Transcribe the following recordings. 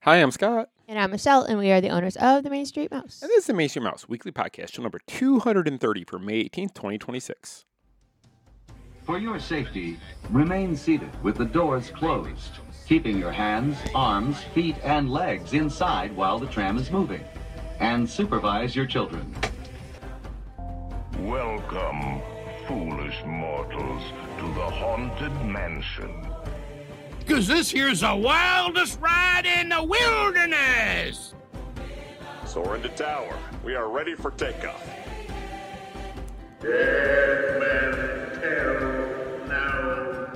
Hi, I'm Scott. And I'm Michelle, and we are the owners of the Main Street Mouse. And this is the Main Street Mouse weekly podcast, show number 230 for May 18th, 2026. For your safety, remain seated with the doors closed, keeping your hands, arms, feet, and legs inside while the tram is moving. And supervise your children. Welcome, foolish mortals, to the Haunted Mansion. 'Cause this here's the wildest ride in the wilderness! Soar into tower. We are ready for takeoff. Dead men tell no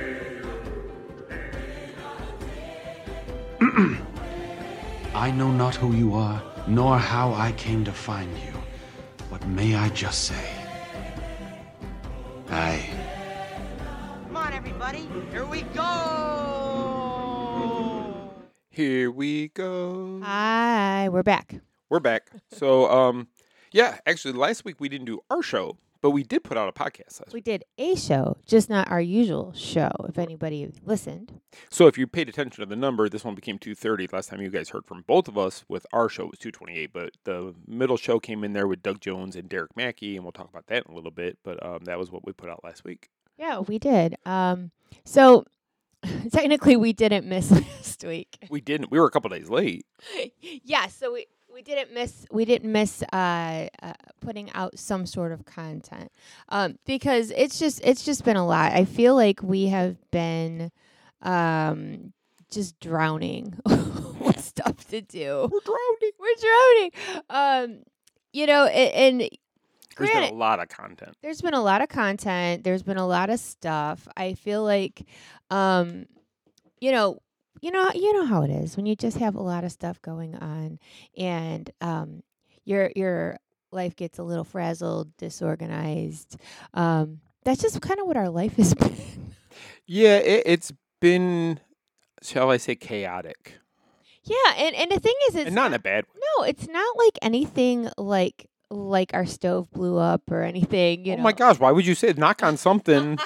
tale. I know not who you are, nor how I came to find you. But may I just say, Come on, everybody. Here we go. Here we go. Hi, we're back. We're back. So, actually, last week we didn't do our show, but we did put out a podcast last We week. did a show, just not our usual show, if anybody listened. So if you paid attention to the number, this one became 230. Last time you guys heard from both of us with our show, it was 228. But the middle show came in there with Doug Jones and Derek Mackey, and we'll talk about that in a little bit. But that was what we put out last week. Yeah, we did. So technically we didn't miss last week. We didn't. We were a couple days late. Yeah, so we didn't miss putting out some sort of content because it's just been a lot. I feel like we have been just drowning with stuff to do. We're drowning. And There's been a lot of content. there's been a lot of content. There's been a lot of stuff. I feel like, you know how it is when you just have a lot of stuff going on, and your life gets a little frazzled, disorganized. That's just kind of what our life has been. Yeah, it's been, shall I say, chaotic. Yeah, and the thing is, it's And not in a bad way. no, it's not like anything like our stove blew up or anything. You Oh know. my gosh, why would you say knock on something?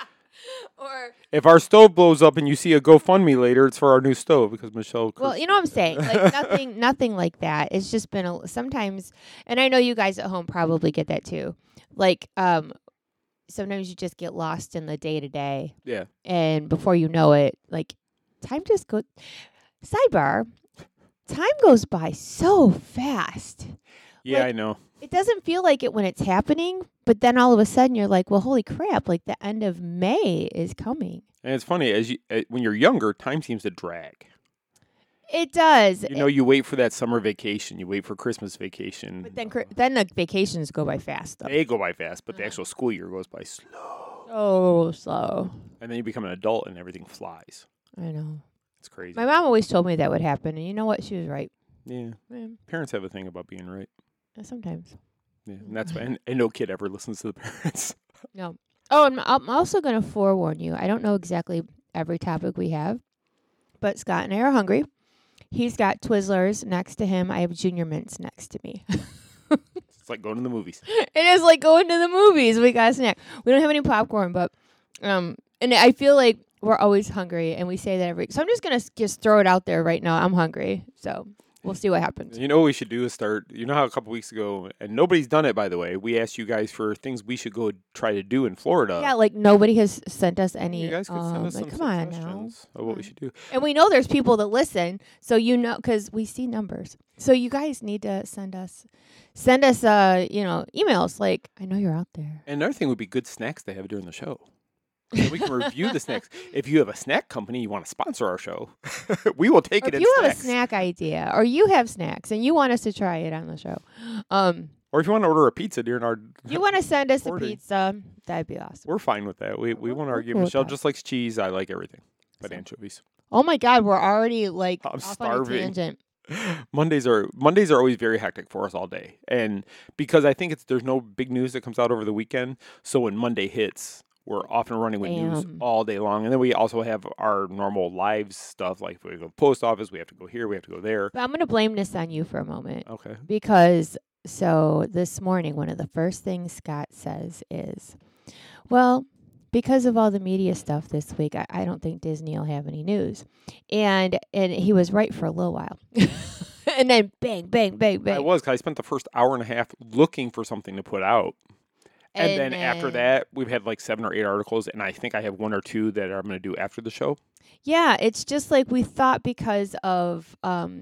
Or If our stove blows up and you see a GoFundMe later, it's for our new stove because Michelle. well, you know what I'm saying? Like nothing like that. It's just been sometimes, and I know you guys at home probably get that too. Like, sometimes you just get lost in the day to day, Yeah. and before you know it, like time just goes. Sidebar, time goes by so fast. Yeah, Like- I know. It doesn't feel like it when it's happening, but then all of a sudden you're like, well, holy crap! Like the end of May is coming. And it's funny when you're younger, time seems to drag. It does. You know, you wait for that summer vacation, you wait for Christmas vacation. But then the vacations go by fast though. They go by fast, but the actual school year goes by slow. So slow. And then you become an adult and everything flies. I know. It's crazy. My mom always told me that would happen, and you know what? She was right. Yeah. Yeah, Parents have a thing about being right. sometimes. Yeah. And that's why, and no kid ever listens to the parents. No. Oh, and I'm also going to forewarn you. I don't know exactly every topic we have, but Scott and I are hungry. He's got Twizzlers next to him. I have Junior Mints next to me. It's like going to the movies. It is like going to the movies. We got a snack. We don't have any popcorn, but and I feel like we're always hungry, and we say that so I'm just going to just throw it out there right now. I'm hungry, so we'll see what happens. You know what we should do is start, you know how a couple weeks ago, and nobody's done it, by the way, we asked you guys for things we should go try to do in Florida. Yeah, like nobody has sent us any. You guys could send us some come on now. suggestions of what we should do. And we know there's people that listen, so you know, because we see numbers. So you guys need to send us, emails. Like, I know you're out there. And another thing would be good snacks to have during the show. So we can review the snacks. If you have a snack company, you want to sponsor our show, we will take Or it if in you snacks. have a snack idea, or you have snacks and you want us to try it on the show, Or if you want to order a pizza during our, you want to send us a recording, pizza, that'd be awesome. we're fine with that. We We're won't argue. cool with Michelle that. just likes cheese. I like everything but So- anchovies. Oh my God, we're already like I'm off starving. on a tangent. Mondays are always very hectic for us all day, and because I think there's no big news that comes out over the weekend, so when Monday hits, we're off and running with news Bam. all day long, and then we also have our normal live stuff like if we go to the post office, we have to go here, we have to go there. But I'm going to blame this on you for a moment Okay. because so this morning, one of the first things Scott says is, well, because of all the media stuff this week, I don't think Disney will have any news. And he was right for a little while. And then bang, bang, bang, bang. I was, 'cause I spent the first hour and a half looking for something to put out. And then after that, we've had like 7 or 8 articles, and I think I have 1 or 2 that I'm going to do after the show. Yeah, it's just like we thought because of,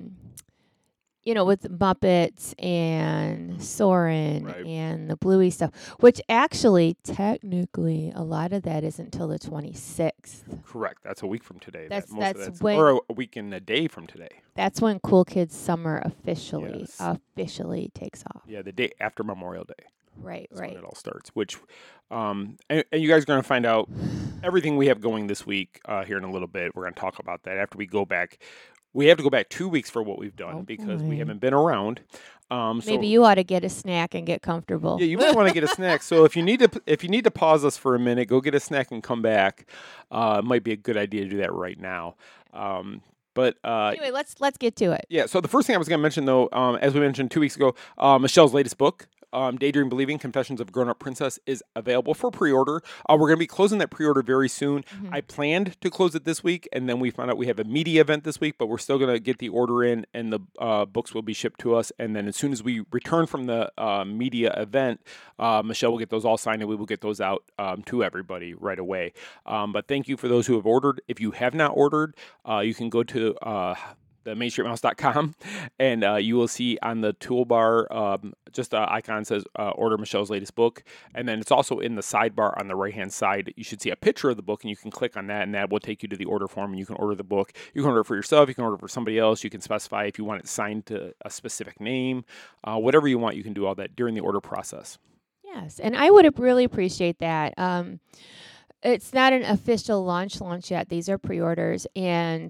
with Muppets and Soarin' and the Bluey stuff, which actually, technically, a lot of that isn't until the 26th. Correct. That's a week from today. That's when, or a week and a day from today. That's when Cool Kids Summer officially takes off. Yeah, the day after Memorial Day. Right. When it all starts, which, and you guys are going to find out everything we have going this week here in a little bit. We're going to talk about that after we go back. We have to go back 2 weeks for what we've done because we haven't been around. Maybe you ought to get a snack and get comfortable. Yeah, you might want to get a snack. So if you need to pause us for a minute, go get a snack and come back. It might be a good idea to do that right now. But anyway, let's get to it. Yeah. So the first thing I was going to mention, though, as we mentioned 2 weeks ago, Michelle's latest book, Daydream Believing: Confessions of a Grown-Up Princess, is available for pre-order. We're going to be closing that pre-order very soon. Mm-hmm. I planned to close it this week, and then we found out we have a media event this week, but we're still going to get the order in, and the books will be shipped to us. And then as soon as we return from the media event, Michelle will get those all signed, and we will get those out to everybody right away. But thank you for those who have ordered. If you have not ordered, you can go to the MainStreetMouse.com, and you will see on the toolbar just an icon says order Michelle's latest book, and then it's also in the sidebar on the right-hand side. You should see a picture of the book, and you can click on that, and that will take you to the order form, and you can order the book. You can order it for yourself. You can order it for somebody else. You can specify if you want it signed to a specific name. Whatever you want, you can do all that during the order process. Yes, and I would really appreciate that. It's not an official launch yet. These are pre-orders, and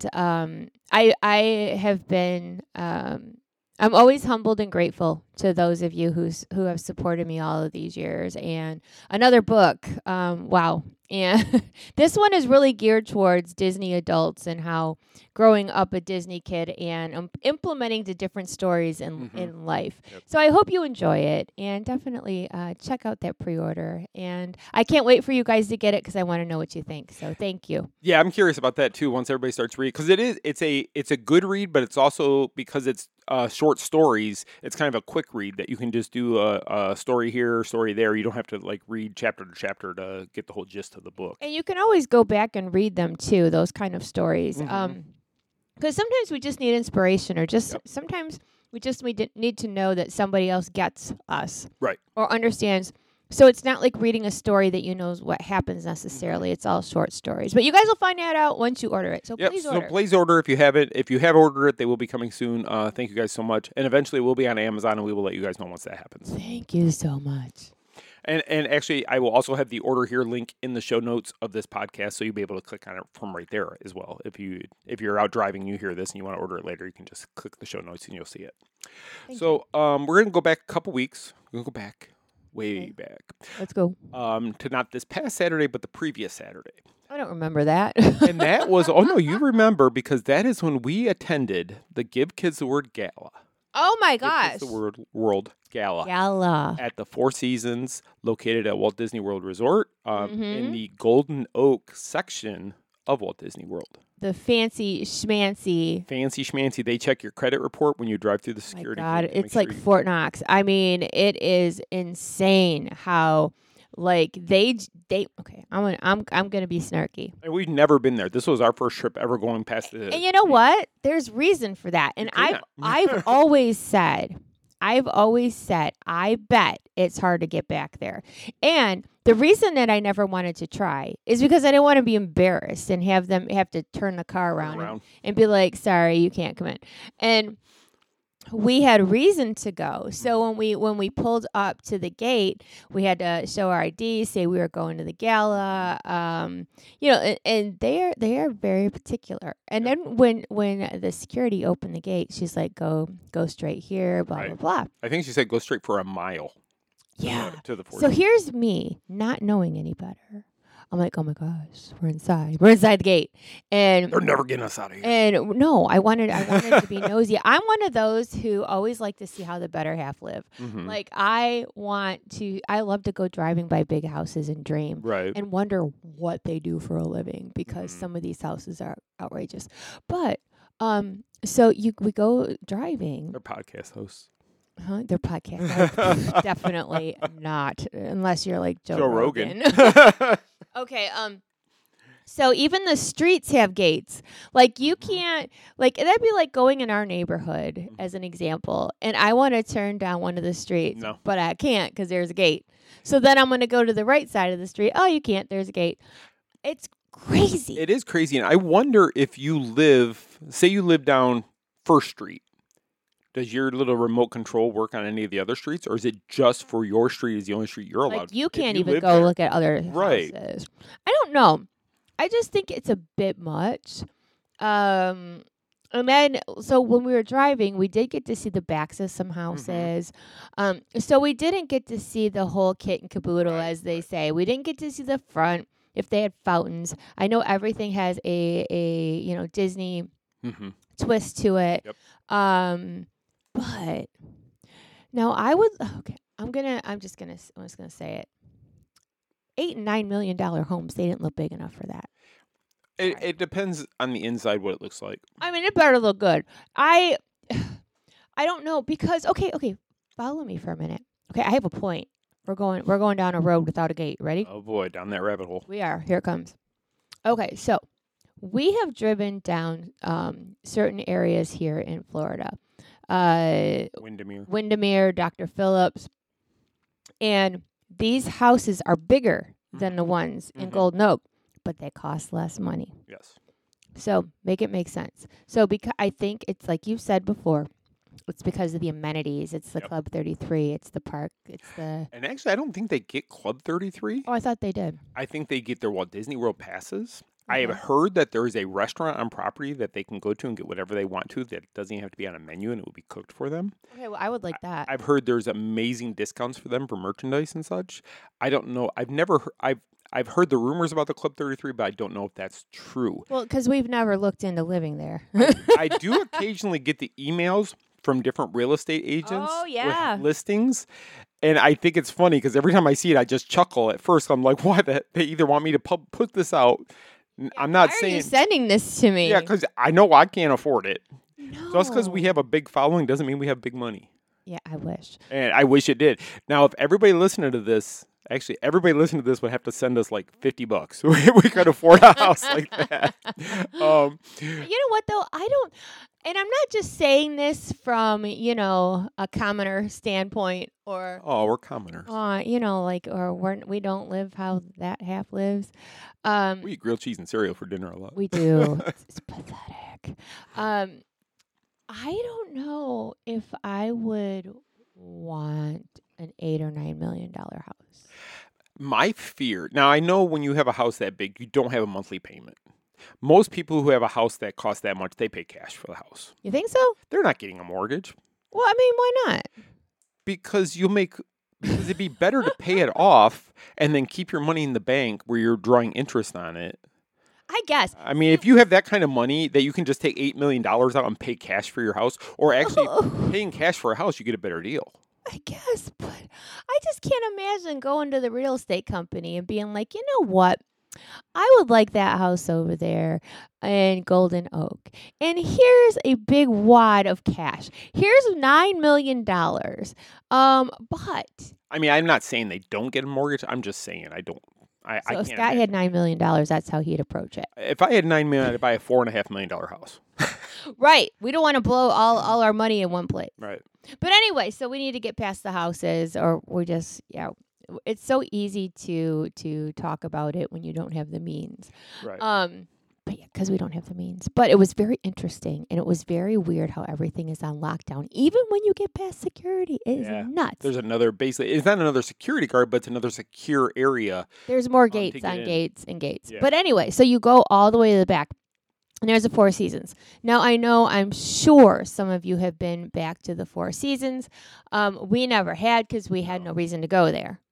I have been. I'm always humbled and grateful to those of you who have supported me all of these years. And another book, wow. And this one is really geared towards Disney adults and how growing up a Disney kid and implementing the different stories in life. Yep. So I hope you enjoy it, and definitely check out that pre-order. And I can't wait for you guys to get it because I want to know what you think. So thank you. Yeah, I'm curious about that too. Once everybody starts reading, because it's a good read, but it's also because it's short stories. It's kind of a quick read that you can just do a story here, story there. You don't have to like read chapter to chapter to get the whole gist of the book. And you can always go back and read them too. Those kind of stories. Because sometimes we just need inspiration, or sometimes we just need to know that somebody else gets us, right, or understands. So it's not like reading a story that you know what happens necessarily. It's all short stories. But you guys will find that out once you order it. So please order. So please order if you have it. If you have ordered it, they will be coming soon. Thank you guys so much. And eventually we'll be on Amazon, and we will let you guys know once that happens. Thank you so much. And actually, I will also have the order here link in the show notes of this podcast, so you'll be able to click on it from right there as well. If you're out driving, you hear this, and you want to order it later, you can just click the show notes, and you'll see it. We're going to go back a couple weeks. We're going to go back. Way back. Let's go. To not this past Saturday, but the previous Saturday. I don't remember that. And that was, oh no, you remember, because that is when we attended the Give Kids the Word Gala. Oh my gosh. Give Kids the World Gala. Gala. At the Four Seasons, located at Walt Disney World Resort, in the Golden Oak section of Walt Disney World. The fancy schmancy. They check your credit report when you drive through the security. My God, it's like Fort Knox. I mean, it is insane how they. Okay, I'm gonna be snarky. And we've never been there. This was our first trip ever going past the. And you know what? There's reason for that. And I've always said, I bet it's hard to get back there. And the reason that I never wanted to try is because I didn't want to be embarrassed and have them have to turn the car around. And be like, sorry, you can't come in. And we had reason to go. So when we pulled up to the gate, we had to show our ID, say we were going to the gala. And they are very particular. And then when the security opened the gate, she's like, go straight here, blah, blah, blah. I think she said go straight for a mile. Yeah. To the 40. So here's me not knowing any better. I'm like, oh my gosh, we're inside. We're inside the gate. And They're never getting us out of here. And no, I wanted to be nosy. I'm one of those who always like to see how the better half live. Mm-hmm. Like I love to go driving by big houses and dream. Right. And wonder what they do for a living because some of these houses are outrageous. But so we go driving. They're podcast hosts. Huh? They're podcast. Definitely not, unless you're like Joe Rogan. Okay. So even the streets have gates. Like you can't, like that'd be like going in our neighborhood as an example, and I want to turn down one of the streets, but I can't because there's a gate. So then I'm going to go to the right side of the street. Oh, you can't. There's a gate. It's crazy. It is crazy, and I wonder if you live down First Street. Does your little remote control work on any of the other streets, or is it just for your street is the only street you're allowed? Like you can't you even go look at other houses. I don't know. I just think it's a bit much. And then, so when we were driving, we did get to see the backs of some houses. So we didn't get to see the whole kit and caboodle, as they say. We didn't get to see the front if they had fountains. I know everything has a Disney twist to it. Yep. But now I'm just gonna say it. $8 and $9 million homes, they didn't look big enough for that. It depends on the inside what it looks like. I mean, it better look good. I don't know because okay, follow me for a minute. Okay, I have a point. We're going down a road without a gate. Ready? Oh boy, down that rabbit hole. We are. Here it comes. Okay, so we have driven down certain areas here in Florida. Windermere, Dr. Phillips, and these houses are bigger than the ones in Golden Oak, but they cost less money. Yes. So make it make sense. So because I think it's like you said before, it's because of the amenities. It's the Club 33. It's the park. It's the. And actually, I don't think they get Club 33. Oh, I thought they did. I think they get their Walt Disney World passes. I have heard that there is a restaurant on property that they can go to and get whatever they want to that doesn't even have to be on a menu and it will be cooked for them. Okay, well, I would like that. I've heard there's amazing discounts for them for merchandise and such. I don't know. I've heard the rumors about the Club 33, but I don't know if that's true. Well, because we've never looked into living there. I do occasionally get the emails from different real estate agents with listings. And I think it's funny because every time I see it, I just chuckle. At first, I'm like, why? They either want me to put this out. I'm not saying. Why are you sending this to me? Yeah, because I know I can't afford it. No. Just because we have a big following doesn't mean we have big money. Yeah, I wish. And I wish it did. Now, if everybody listening to this, everybody listening to this would have to send us like $50. We could afford a house like that. You know what, though? And I'm not just saying this from, a commoner standpoint or. Oh, we're commoners. We don't live how that half lives. We eat grilled cheese and cereal for dinner a lot. We do. It's pathetic. I don't know if I would want an $8 or $9 million house. My fear. Now, I know when you have a house that big, you don't have a monthly payment. Most people who have a house that costs that much, they pay cash for the house. You think so? They're not getting a mortgage. Well, I mean, why not? Because it'd be better to pay it off and then keep your money in the bank where you're drawing interest on it. I guess. I mean, if you have that kind of money that you can just take $8 million out and pay cash for your house, or actually paying cash for a house, you get a better deal. I guess, but I just can't imagine going to the real estate company and being like, you know what? I would like that house over there in Golden Oak. And here's a big wad of cash. Here's $9 million. But I mean, I'm not saying they don't get a mortgage. I'm just saying I don't. I can't. If Scott had $9 million, that's how he'd approach it. If I had $9 million, I'd buy a $4.5 million house. Right. We don't want to blow all our money in one place. Right. But anyway, so we need to get past the houses, or we just, it's so easy to talk about it when you don't have the means. Right. But yeah, because we don't have the means. But it was very interesting, and it was very weird how everything is on lockdown. Even when you get past security, it is nuts. There's it's not another security guard, but it's another secure area. There's more gates on gates and gates. Yeah. But anyway, so you go all the way to the back. And there's the Four Seasons. Now, I'm sure some of you have been back to the Four Seasons. We never had because we had no reason to go there.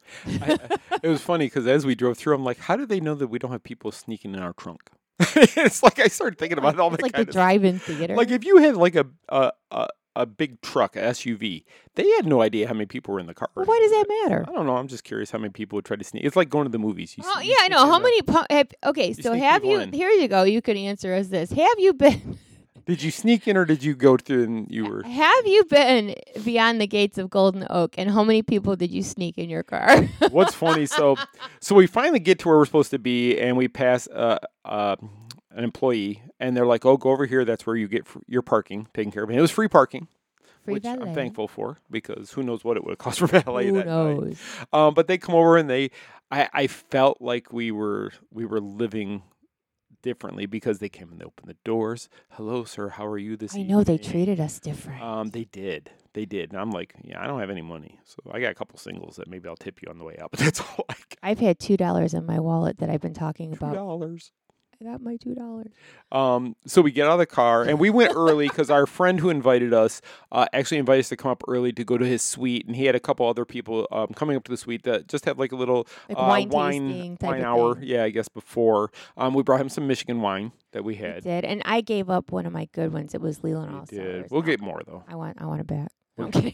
It was funny because as we drove through, I'm like, how do they know that we don't have people sneaking in our trunk? It's like I started thinking about all that It's like kind the of stuff. drive-in theater. Like if you had like a big truck, a SUV, they had no idea how many people were in the car. Well, why does that matter? I don't know. I'm just curious how many people would try to sneak. It's like going to the movies. Oh, yeah, I know. How many? Okay, so sneak have people you? in. Here you go. You could answer us this. Have you been? Did you sneak in or did you go through and you were? Have you been beyond the gates of Golden Oak? And how many people did you sneak in your car? What's funny? So we finally get to where we're supposed to be, and we pass an employee, and they're like, "Oh, go over here. That's where you get your parking taken care of." And it was free parking. Free which valet. I'm thankful for because who knows what it would have cost for valet Who that knows? night. But they come over and I felt like we were living differently because they came and they opened the doors. Hello, sir. How are you this I evening? know they treated us different. They did. And I'm like, yeah, I don't have any money, so I got a couple singles that maybe I'll tip you on the way out. But that's all I got. I've had $2 in my wallet that I've been talking about. $2. I got my $2. So we get out of the car and we went early because our friend who invited us actually invited us to come up early to go to his suite, and he had a couple other people coming up to the suite that just had like a little Like wine tasting type wine of hour. thing. Yeah, I guess before. We brought him some Michigan wine that we had. Did and I gave up one of my good ones. It was Leland All Did. Cellars. We'll get more though. I want it back. No, I'm kidding.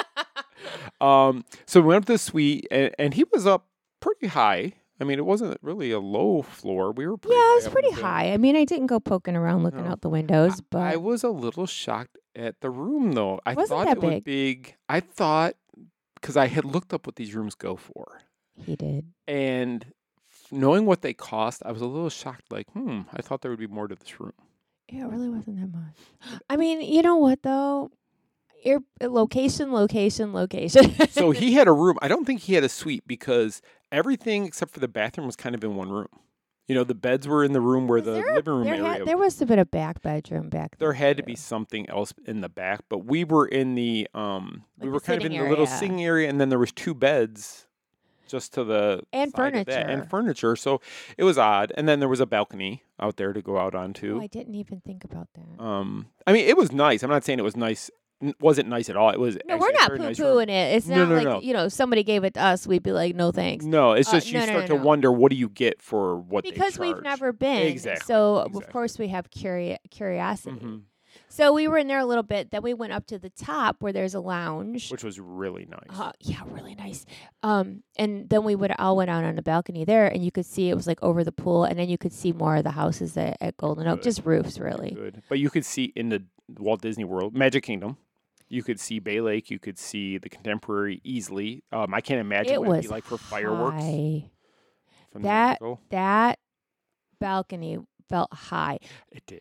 So we went up to the suite, and he was up pretty high. I mean, it wasn't really a low floor. We were pretty Yeah, it high was up pretty in the building. high. I mean, I didn't go poking around looking No. out the windows, but I was a little shocked at the room, though. I Wasn't thought that it was big. big. I thought, because I had looked up what these rooms go for. he did. And knowing what they cost, I was a little shocked. Like, I thought there would be more to this room. Yeah, it really wasn't that much. I mean, you know what though? Location. So he had a room. I don't think he had a suite because everything except for the bathroom was kind of in one room. You know, the beds were in the room where the living room area. There was a bit of back bedroom back there. There had to too. be something else in the back, but we were in the we were the kind of in sitting the little area. sitting area, and then there was 2 beds just to the And side of that, furniture. and furniture. So it was odd, and then there was a balcony out there to go out onto. Oh, I didn't even think about that. I mean, it was nice. I'm not saying it was nice. Wasn't nice at all. It was. No, actually we're a not very nice poo-pooing room. it. It's No, not no, like, no. somebody gave it to us, we'd be like, no thanks. No, it's just you no, start no, to no. wonder what do you get for what they Because we've charge. never been. Exactly. So, of exactly. course, we have curiosity. Mhm. So we were in there a little bit. Then we went up to the top where there's a lounge. Which was really nice. Yeah, really nice. And then we all went out on the balcony there, and you could see it was like over the pool, and then you could see more of the houses at Golden Oak, Good. just roofs, really. Good. But you could see in the Walt Disney World, Magic Kingdom, you could see Bay Lake, you could see the Contemporary easily. I can't imagine It what it'd was be like for fireworks. high. From there to go. That balcony felt high. It did.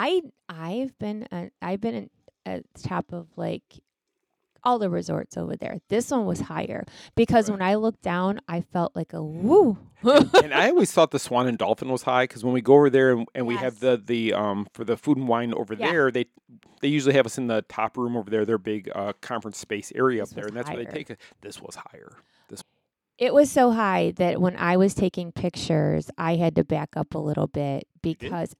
I've been at the top of like all the resorts over there. This one was higher because when I looked down, I felt like a woo. And I always thought the Swan and Dolphin was high because when we go over there and we have Yes. the for the food and wine over Yeah. there, they usually have us in the top room over there, their big conference space area This up there, was and that's where they higher. take it. This was higher. It was so high that when I was taking pictures, I had to back up a little bit because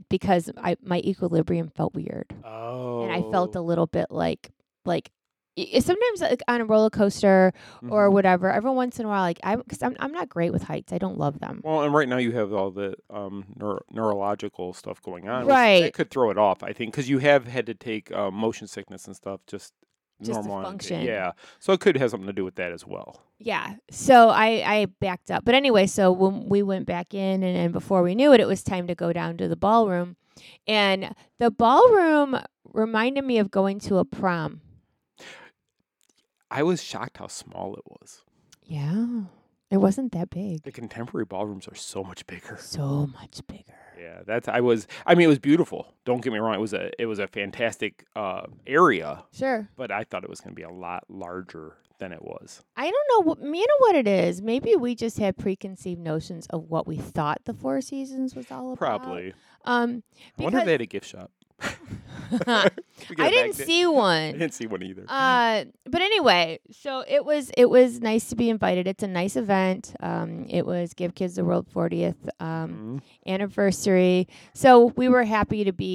my equilibrium felt weird. Oh. And I felt a little bit like sometimes like on a roller coaster or Mhm. whatever. Every once in a while, because I'm not great with heights. I don't love them. Well, and right now you have all the neurological stuff going on. Right. That could throw it off, I think, because you have had to take motion sickness and stuff just to normal. function. Yeah. So it could have something to do with that as well. Yeah. So I backed up. But anyway, so when we went back in and before we knew it, it was time to go down to the ballroom. And the ballroom reminded me of going to a prom. I was shocked how small it was. Yeah. It wasn't that big. The contemporary ballrooms are so much bigger. So much bigger. Yeah, it was beautiful. Don't get me wrong. It was a fantastic area, Sure. but I thought it was going to be a lot larger than it was. I don't know. You know what it is? Maybe we just had preconceived notions of what we thought the Four Seasons was all about. Probably. I I wonder if they had a gift shop. I didn't see I one. didn't see one either. But anyway, so it was nice to be invited. It's a nice event. It was Give Kids the World 40th anniversary. So we were happy to be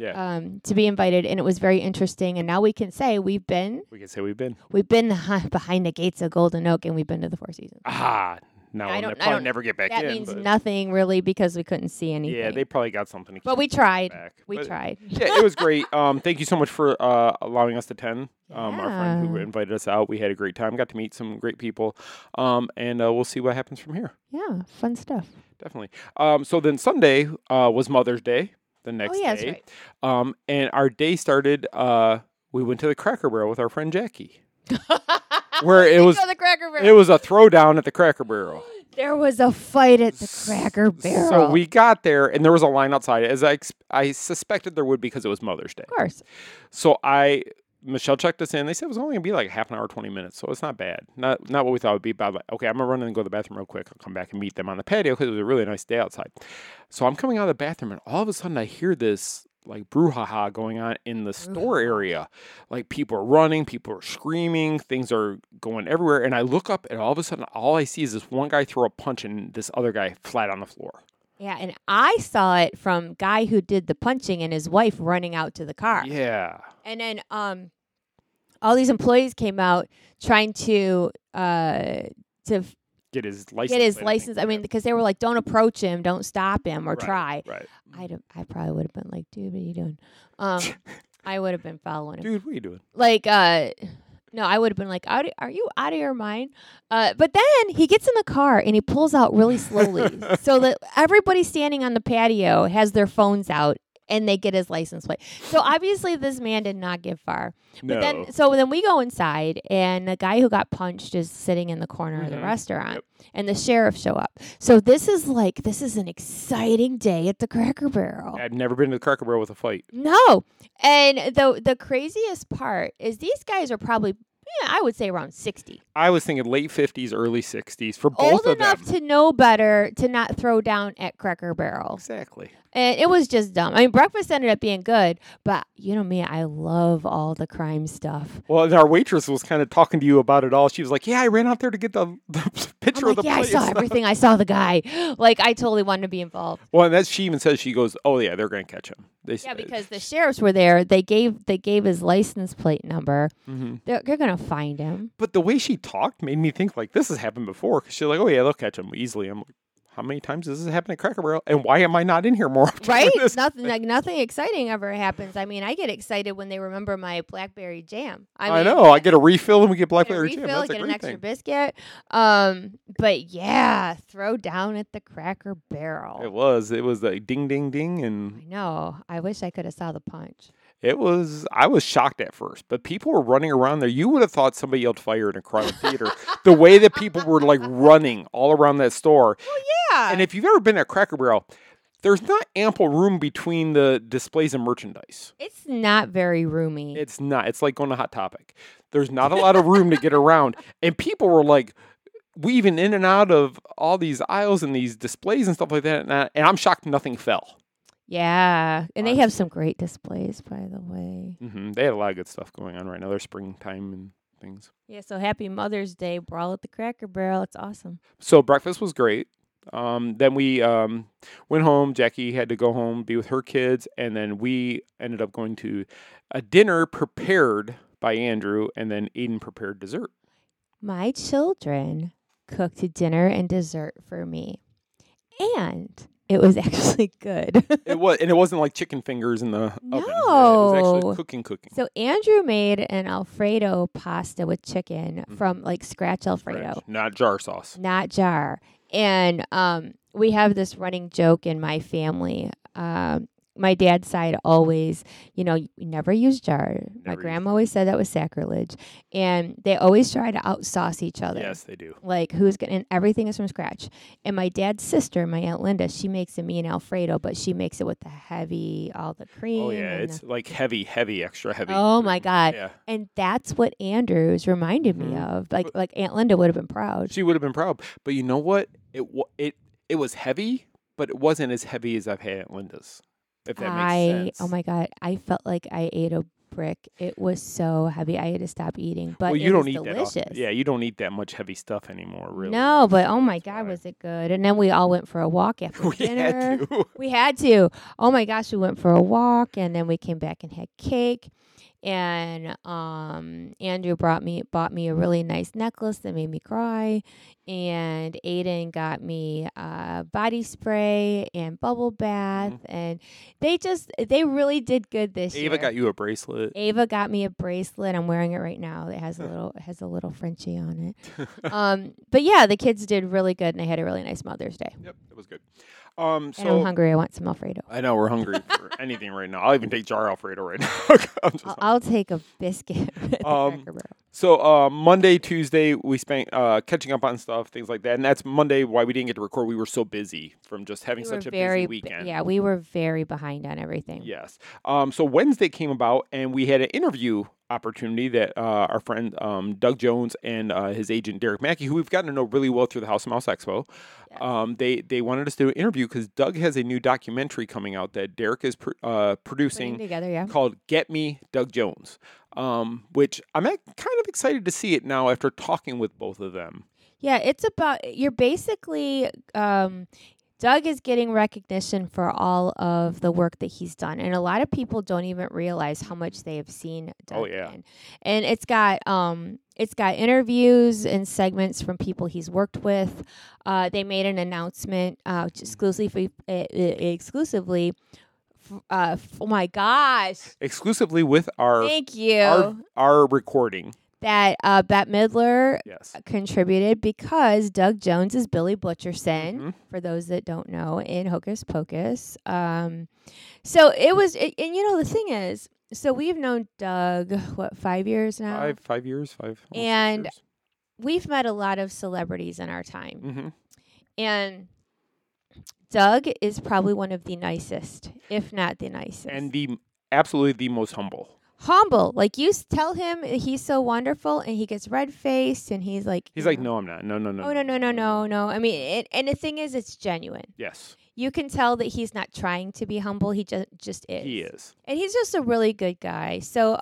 to be invited, and it was very interesting. And now we can say we've been behind the gates of Golden Oak, and we've been to the Four Seasons. No, we'll probably never get back in. That means nothing really because we couldn't see anything. Yeah, they probably got something to keep But we tried. back. We tried. Yeah, it was great. Thank you so much for allowing us to attend. Our friend who invited us out, we had a great time. Got to meet some great people. And we'll see what happens from here. Yeah, fun stuff. Definitely. So then Sunday was Mother's Day, the next day. That's right. And our day started, we went to the Cracker Barrel with our friend Jackie. Where it was a throwdown at the Cracker Barrel. There was a fight at the Cracker Barrel. So we got there, and there was a line outside, as I suspected there would because it was Mother's Day. Of course. So Michelle checked us in. They said it was only going to be like half an hour, 20 minutes. So it's not bad. Not what we thought it would be. But okay, I'm going to run in and go to the bathroom real quick. I'll come back and meet them on the patio because it was a really nice day outside. So I'm coming out of the bathroom, and all of a sudden I hear this like brouhaha going on in the store area. Like people are running, people are screaming, things are going everywhere. And I look up, and all of a sudden all I see is this one guy throw a punch and this other guy flat on the floor. Yeah, and I saw it from guy who did the punching and his wife running out to the car. Yeah. And then all these employees came out trying to get his license. I mean, because they were like, "Don't approach him, don't stop him, or try." Right. I probably would have been like, "Dude, what are you doing?" I would have been following him. Dude, what are you doing? Like, no, I would have been like, "Are you out of your mind?" But then he gets in the car and he pulls out really slowly, so that everybody standing on the patio has their phones out. And they get his license plate. So obviously this man did not get far. But then we go inside, and the guy who got punched is sitting in the corner of the restaurant, and the sheriff show up. So this is an exciting day at the Cracker Barrel. I'd never been to the Cracker Barrel with a fight. No. And the craziest part is these guys are probably, I would say around 60. I was thinking late 50s, early 60s for both of them. Old enough to know better to not throw down at Cracker Barrel. Exactly. And it was just dumb. I mean, breakfast ended up being good, but you know me, I love all the crime stuff. Well, and our waitress was kind of talking to you about it all. She was like, yeah, I ran out there to get the picture of the place. I saw everything. I saw the guy. Like, I totally wanted to be involved. Well, and she even says, she goes, oh, yeah, they're going to catch him. Because the sheriffs were there. They gave his license plate number. Mm-hmm. They're going to find him. But the way she talked made me think, like, this has happened before. Because she's like, oh, yeah, they'll catch him easily. I'm like, how many times does this happen at Cracker Barrel? And why am I not in here more often? Right? Nothing exciting ever happens. I mean, I get excited when they remember my blackberry jam. I know. I get a refill and we get blackberry jam. That's a great thing. Get an extra biscuit. But yeah, throw down at the Cracker Barrel. It was like ding, ding, ding. And I know. I wish I could have saw the punch. I was shocked at first, but people were running around there. You would have thought somebody yelled fire in a crowded theater. The way that people were like running all around that store. Well, yeah. And if you've ever been at Cracker Barrel, there's not ample room between the displays of merchandise. It's not very roomy. It's not. It's like going to Hot Topic. There's not a lot of room to get around. And people were like weaving in and out of all these aisles and these displays and stuff like that. And I'm shocked nothing fell. Yeah, and they have some great displays, by the way. Mm-hmm. They had a lot of good stuff going on right now. There's springtime and things. Yeah, so happy Mother's Day, Brawl at the Cracker Barrel. It's awesome. So breakfast was great. Then we went home. Jackie had to go home, be with her kids, and then we ended up going to a dinner prepared by Andrew, and then Aiden prepared dessert. My children cooked dinner and dessert for me, and it was actually good. It was, and it wasn't like chicken fingers in the oven. No. It was actually cooking. So Andrew made an Alfredo pasta with chicken from like scratch Alfredo. Not jar sauce. Not jar. And we have this running joke in my family. My dad's side always, you never use jar. My grandma always said that was sacrilege. And they always try to outsauce each other. Yes, they do. Like, and everything is from scratch. And my dad's sister, my Aunt Linda, she makes it me an Alfredo, but she makes it with all the cream. Oh, yeah. It's like heavy, extra heavy. Oh, my God. Yeah. And that's what Andrews reminded me of. Like Aunt Linda would have been proud. She would have been proud. But you know what? It was heavy, but it wasn't as heavy as I've had at Linda's. If that makes sense. Oh my God. I felt like I ate a brick. It was so heavy. I had to stop eating, but well, you it don't was eat delicious. that. Yeah, you don't eat that much heavy stuff anymore, really. No, but oh my God, was it good? And then we all went for a walk after We dinner. had to. We had to. Oh my gosh, we went for a walk, and then we came back and had cake. And Andrew bought me a really nice necklace that made me cry, and Aiden got me body spray and bubble bath, and they really did good this year. Ava got you a bracelet. Ava got me a bracelet. I'm wearing it right now. It has a little Frenchie on it. But yeah, the kids did really good, and they had a really nice Mother's Day. Yep, it was good. And I'm So hungry. I want some Alfredo. I know we're hungry for anything right now. I'll even take jar Alfredo right now. I'm just I'll take a biscuit. With Cracker Barrel. So Monday, Tuesday, we spent catching up on stuff, things like that. And that's Monday why we didn't get to record. We were so busy from just having such a busy weekend. Yeah, we were very behind on everything. Yes. So Wednesday came about, and we had an interview opportunity that our friend Doug Jones and his agent Derek Mackey, who we've gotten to know really well through the House of Mouse Expo, they wanted us to do an interview because Doug has a new documentary coming out that Derek is producing together, called Get Me, Doug Jones, which I'm kind of excited to see it now after talking with both of them. Yeah, it's about, you're basically, Doug is getting recognition for all of the work that he's done. And a lot of people don't even realize how much they have seen Doug in. And it's got interviews and segments from people he's worked with. They made an announcement exclusively oh my gosh. Exclusively with our Thank you. Our recording. That Bette Midler contributed because Doug Jones is Billy Butcherson, for those that don't know, in Hocus Pocus. So it was, and you know, the thing is, so we've known Doug, 5 years now? 5 years, and 6 years. We've met a lot of celebrities in our time. Mm-hmm. And Doug is probably one of the nicest, if not the nicest. And absolutely the most humble. Humble. Like, you tell him he's so wonderful, and he gets red-faced, and he's like... no, I'm not. No. Oh, no. I mean, and the thing is, it's genuine. Yes. You can tell that he's not trying to be humble. He just is. He is. And he's just a really good guy. So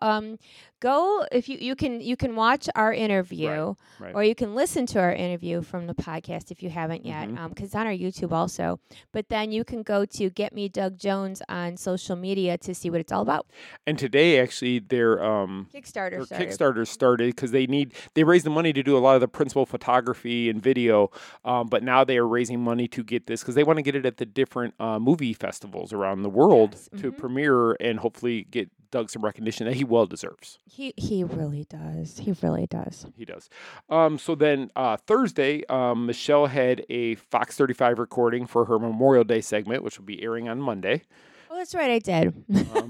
go, if you can watch our interview, right. or you can listen to our interview from the podcast if you haven't yet, because it's on our YouTube also. But then you can go to Get Me Doug Jones on social media to see what it's all about. And today, actually, their Kickstarter started because they raised the money to do a lot of the principal photography and video, but now they are raising money to get this because they want to get it at the different movie festivals around the world to premiere and hopefully get Doug some recognition that he well deserves. He really does. He really does. He does. So then Thursday, Michelle had a Fox 35 recording for her Memorial Day segment, which will be airing on Monday. Oh, that's right, I did.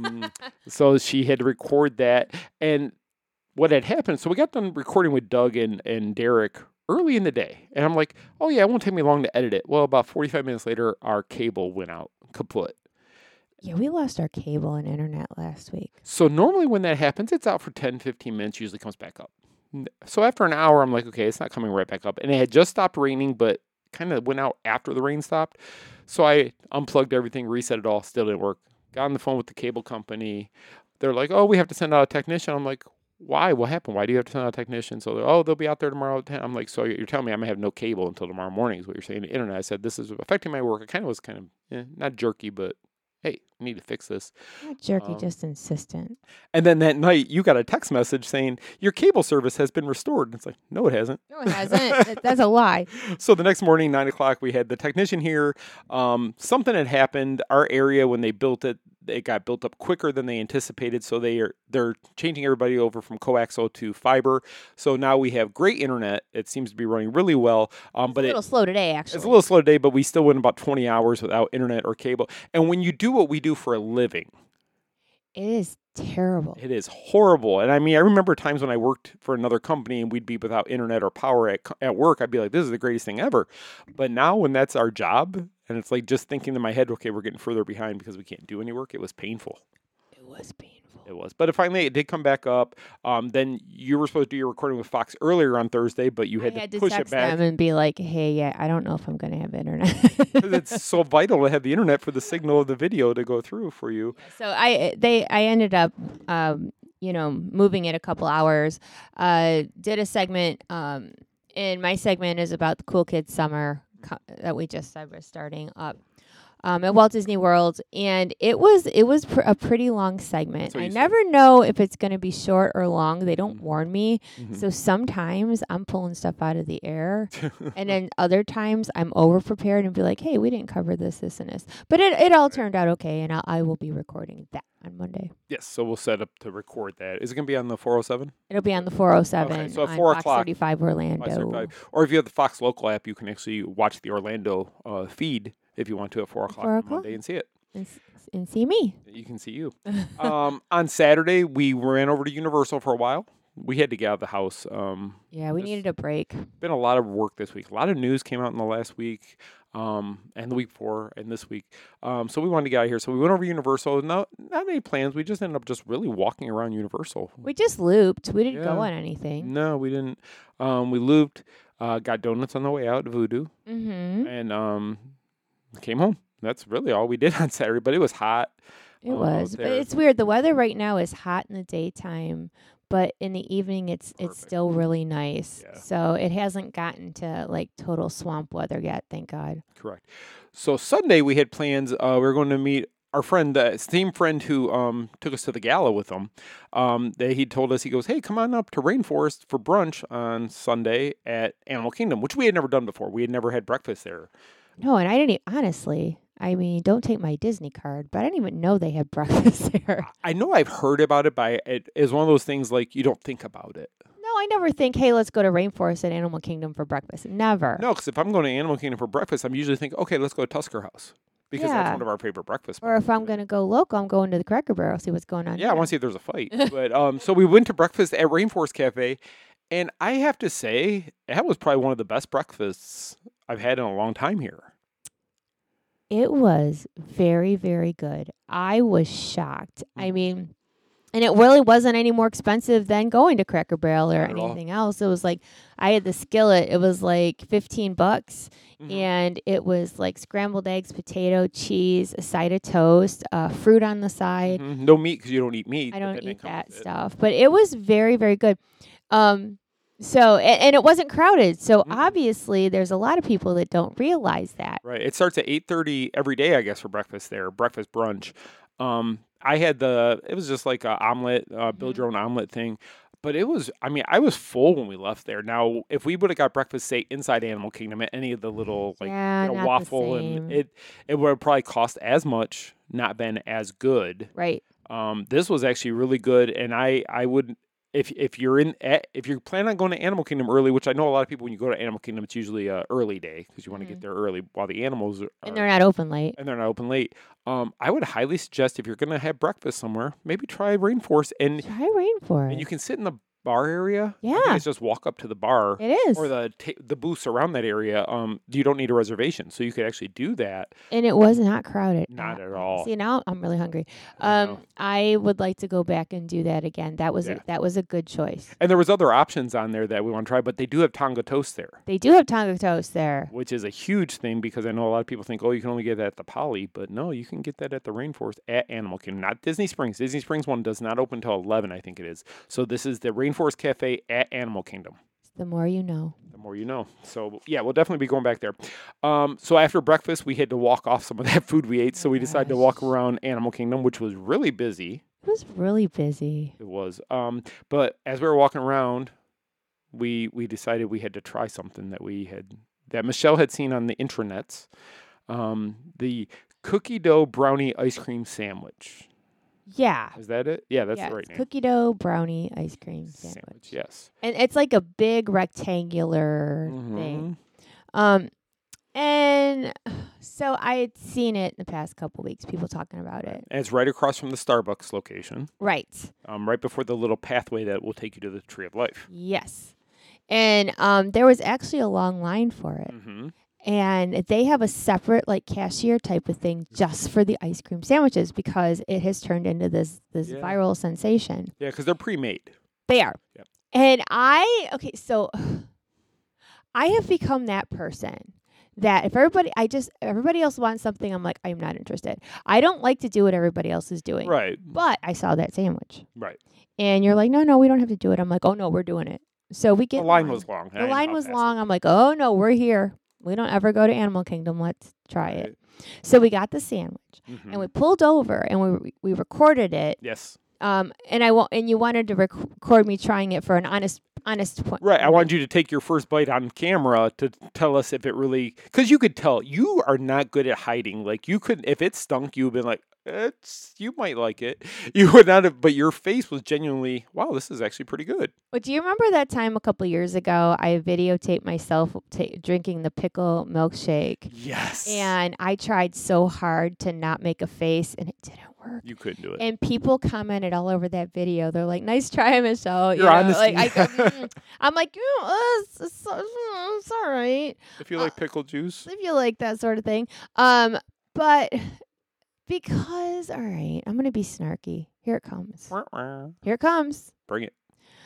So she had to record that. And what had happened, so we got done recording with Doug and Derek early in the day. And I'm like, oh yeah, it won't take me long to edit it. Well, about 45 minutes later, our cable went out kaput. Yeah, we lost our cable and internet last week. So normally when that happens, it's out for 10, 15 minutes, usually comes back up. So after an hour, I'm like, okay, it's not coming right back up. And it had just stopped raining, but kind of went out after the rain stopped. So I unplugged everything, reset it all, still didn't work. Got on the phone with the cable company. They're like, oh, we have to send out a technician. I'm like, why? What happened? Why do you have to send out a technician? So they'll be out there tomorrow at 10. I'm like, so you're telling me I'm going to have no cable until tomorrow morning is what you're saying. The internet. I said, this is affecting my work. I kind of was not jerky, but hey, I need to fix this. Not jerky, just insistent. And then that night, you got a text message saying, your cable service has been restored. And it's like, no, it hasn't. No, it hasn't. That's a lie. So the next morning, 9 o'clock, we had the technician here. Something had happened. Our area, when they built it, it got built up quicker than they anticipated. So they're changing everybody over from coaxial to fiber. So now we have great internet. It seems to be running really well. But it's a little slow today, actually. It's a little slow today, but we still went about 20 hours without internet or cable. And when you do what we do for a living, it is terrible. It is horrible. And I mean, I remember times when I worked for another company and we'd be without internet or power at work. I'd be like, this is the greatest thing ever. But now when that's our job, and it's like just thinking in my head, okay, we're getting further behind because we can't do any work. It was painful. It was painful. It was. But finally, it did come back up. Then you were supposed to do your recording with Fox earlier on Thursday, but you had to push it back. Them and be like, hey, yeah, I don't know if I'm going to have internet. It's so vital to have the internet for the signal of the video to go through for you. So I ended up moving it a couple hours. Did a segment, and my segment is about the Cool Kids Summer that we just said was starting up at Walt Disney World, and it was a pretty long segment. I never know if it's going to be short or long. They don't warn me, so sometimes I'm pulling stuff out of the air, and then other times I'm over prepared and be like, "Hey, we didn't cover this, and this." But it all turned out okay, and I will be recording that on Monday. Yes, so we'll set up to record that. Is it going to be on the 407? It'll be on the 407. Okay, so at on 4 Fox o'clock. 35 Orlando. Fox 35. Or if you have the Fox local app, you can actually watch the Orlando feed if you want to at 4 o'clock on Monday and see it. And see me. You can see you. On Saturday, we ran over to Universal for a while. We had to get out of the house. We needed a break. Been a lot of work this week. A lot of news came out in the last week, and the week before, and this week. So we wanted to get out of here. So we went over to Universal. Not many plans. We just ended up just really walking around Universal. We just looped. We didn't go on anything. No, we didn't. We looped. Got donuts on the way out to Voodoo, and came home. That's really all we did on Saturday. But it was hot. It was. But it's weird. The weather right now is hot in the daytime. But in the evening, it's still really nice. Yeah. So it hasn't gotten to like total swamp weather yet, thank God. Correct. So Sunday we had plans. We were going to meet our friend, the same friend who took us to the gala with him. He told us, he goes, "Hey, come on up to Rainforest for brunch on Sunday at Animal Kingdom," which we had never done before. We had never had breakfast there. No, and I didn't honestly. I mean, don't take my Disney card, but I didn't even know they had breakfast there. I know I've heard about it, but it is one of those things like you don't think about it. No, I never think, hey, let's go to Rainforest at Animal Kingdom for breakfast. Never. No, because if I'm going to Animal Kingdom for breakfast, I'm usually thinking, okay, let's go to Tusker House. Because that's one of our favorite breakfast spots. Or if I'm going to go local, I'm going to the Cracker Barrel, see what's going on. Yeah, I want to see if there's a fight. But so we went to breakfast at Rainforest Cafe, and I have to say, that was probably one of the best breakfasts I've had in a long time here. It was very, very good. I was shocked. I mean, and it really wasn't any more expensive than going to Cracker Barrel or anything else. It was like, I had the skillet. It was like $15, and it was like scrambled eggs, potato, cheese, a side of toast, fruit on the side. No meat because you don't eat meat. I don't eat that stuff. But it was very, very good. So, and it wasn't crowded. So, obviously, there's a lot of people that don't realize that. Right. It starts at 8:30 every day, I guess, for breakfast there, breakfast brunch. I had it was just like an omelet, build your own omelet thing. But it was, I was full when we left there. Now, if we would have got breakfast, say, inside Animal Kingdom at any of the little, like, waffle, and it would have probably cost as much, not been as good. Right. This was actually really good, and I would... If you're planning on going to Animal Kingdom early, which I know a lot of people, when you go to Animal Kingdom, it's usually an early day because you want to get there early while the animals and they're not open late. I would highly suggest, if you're going to have breakfast somewhere, maybe try Rainforest and you can sit in the bar area. Yeah, it's just walk up to the bar. It is, or the booths around that area. You don't need a reservation, so you could actually do that. And it was not crowded. Not at all. See, now I'm really hungry. I would like to go back and do that again. That was a good choice. And there was other options on there that we want to try, but they do have Tonga toast there. They do have Tonga toast there, which is a huge thing because I know a lot of people think, oh, you can only get that at the Poly, but no, you can get that at the Rainforest at Animal Kingdom, not Disney Springs. Disney Springs one does not open until 11, I think it is. So this is the Rainforest Cafe at Animal Kingdom. The more you know. The more you know. So, yeah, we'll definitely be going back there. So after breakfast, we had to walk off some of that food we ate, so we decided to walk around Animal Kingdom, which was really busy. It was really busy. It was. But as we were walking around, we decided we had to try something that Michelle had seen on the intranets, the cookie dough brownie ice cream sandwich. Yeah. Is that it? Yeah, that's the right name. Cookie dough brownie ice cream sandwich. Yes. And it's like a big rectangular thing. And so I had seen it in the past couple weeks, people talking about it. And it's right across from the Starbucks location. Right. Right before the little pathway that will take you to the Tree of Life. Yes. And there was actually a long line for it. And they have a separate like cashier type of thing just for the ice cream sandwiches because it has turned into this viral sensation. Yeah, because they're pre-made. They are. Yep. And so I have become that person that if everybody else wants something, I'm like, I'm not interested. I don't like to do what everybody else is doing. Right. But I saw that sandwich. Right. And you're like, no, we don't have to do it. I'm like, oh, no, we're doing it. So we get The line was long. The line was long. I'm like, oh, no, we're here. We don't ever go to Animal Kingdom. Let's try it. So we got the sandwich and we pulled over and we recorded it. Yes. And you wanted to record me trying it for an honest point. Right. I wanted you to take your first bite on camera to tell us if it really, because you could tell you are not good at hiding. Like you could, if it stunk, you would have been like, you might like it. You would not have, but your face was genuinely, wow, this is actually pretty good. But do you remember that time a couple years ago, I videotaped myself drinking the pickle milkshake? Yes. And I tried so hard to not make a face, and it didn't work. You couldn't do it. And people commented all over that video. They're like, "Nice try, Michelle." You're honest. Like I'm like, it's all right. If you like pickle juice. If you like that sort of thing. But because, all right, I'm going to be snarky. Here it comes. Here it comes. Bring it.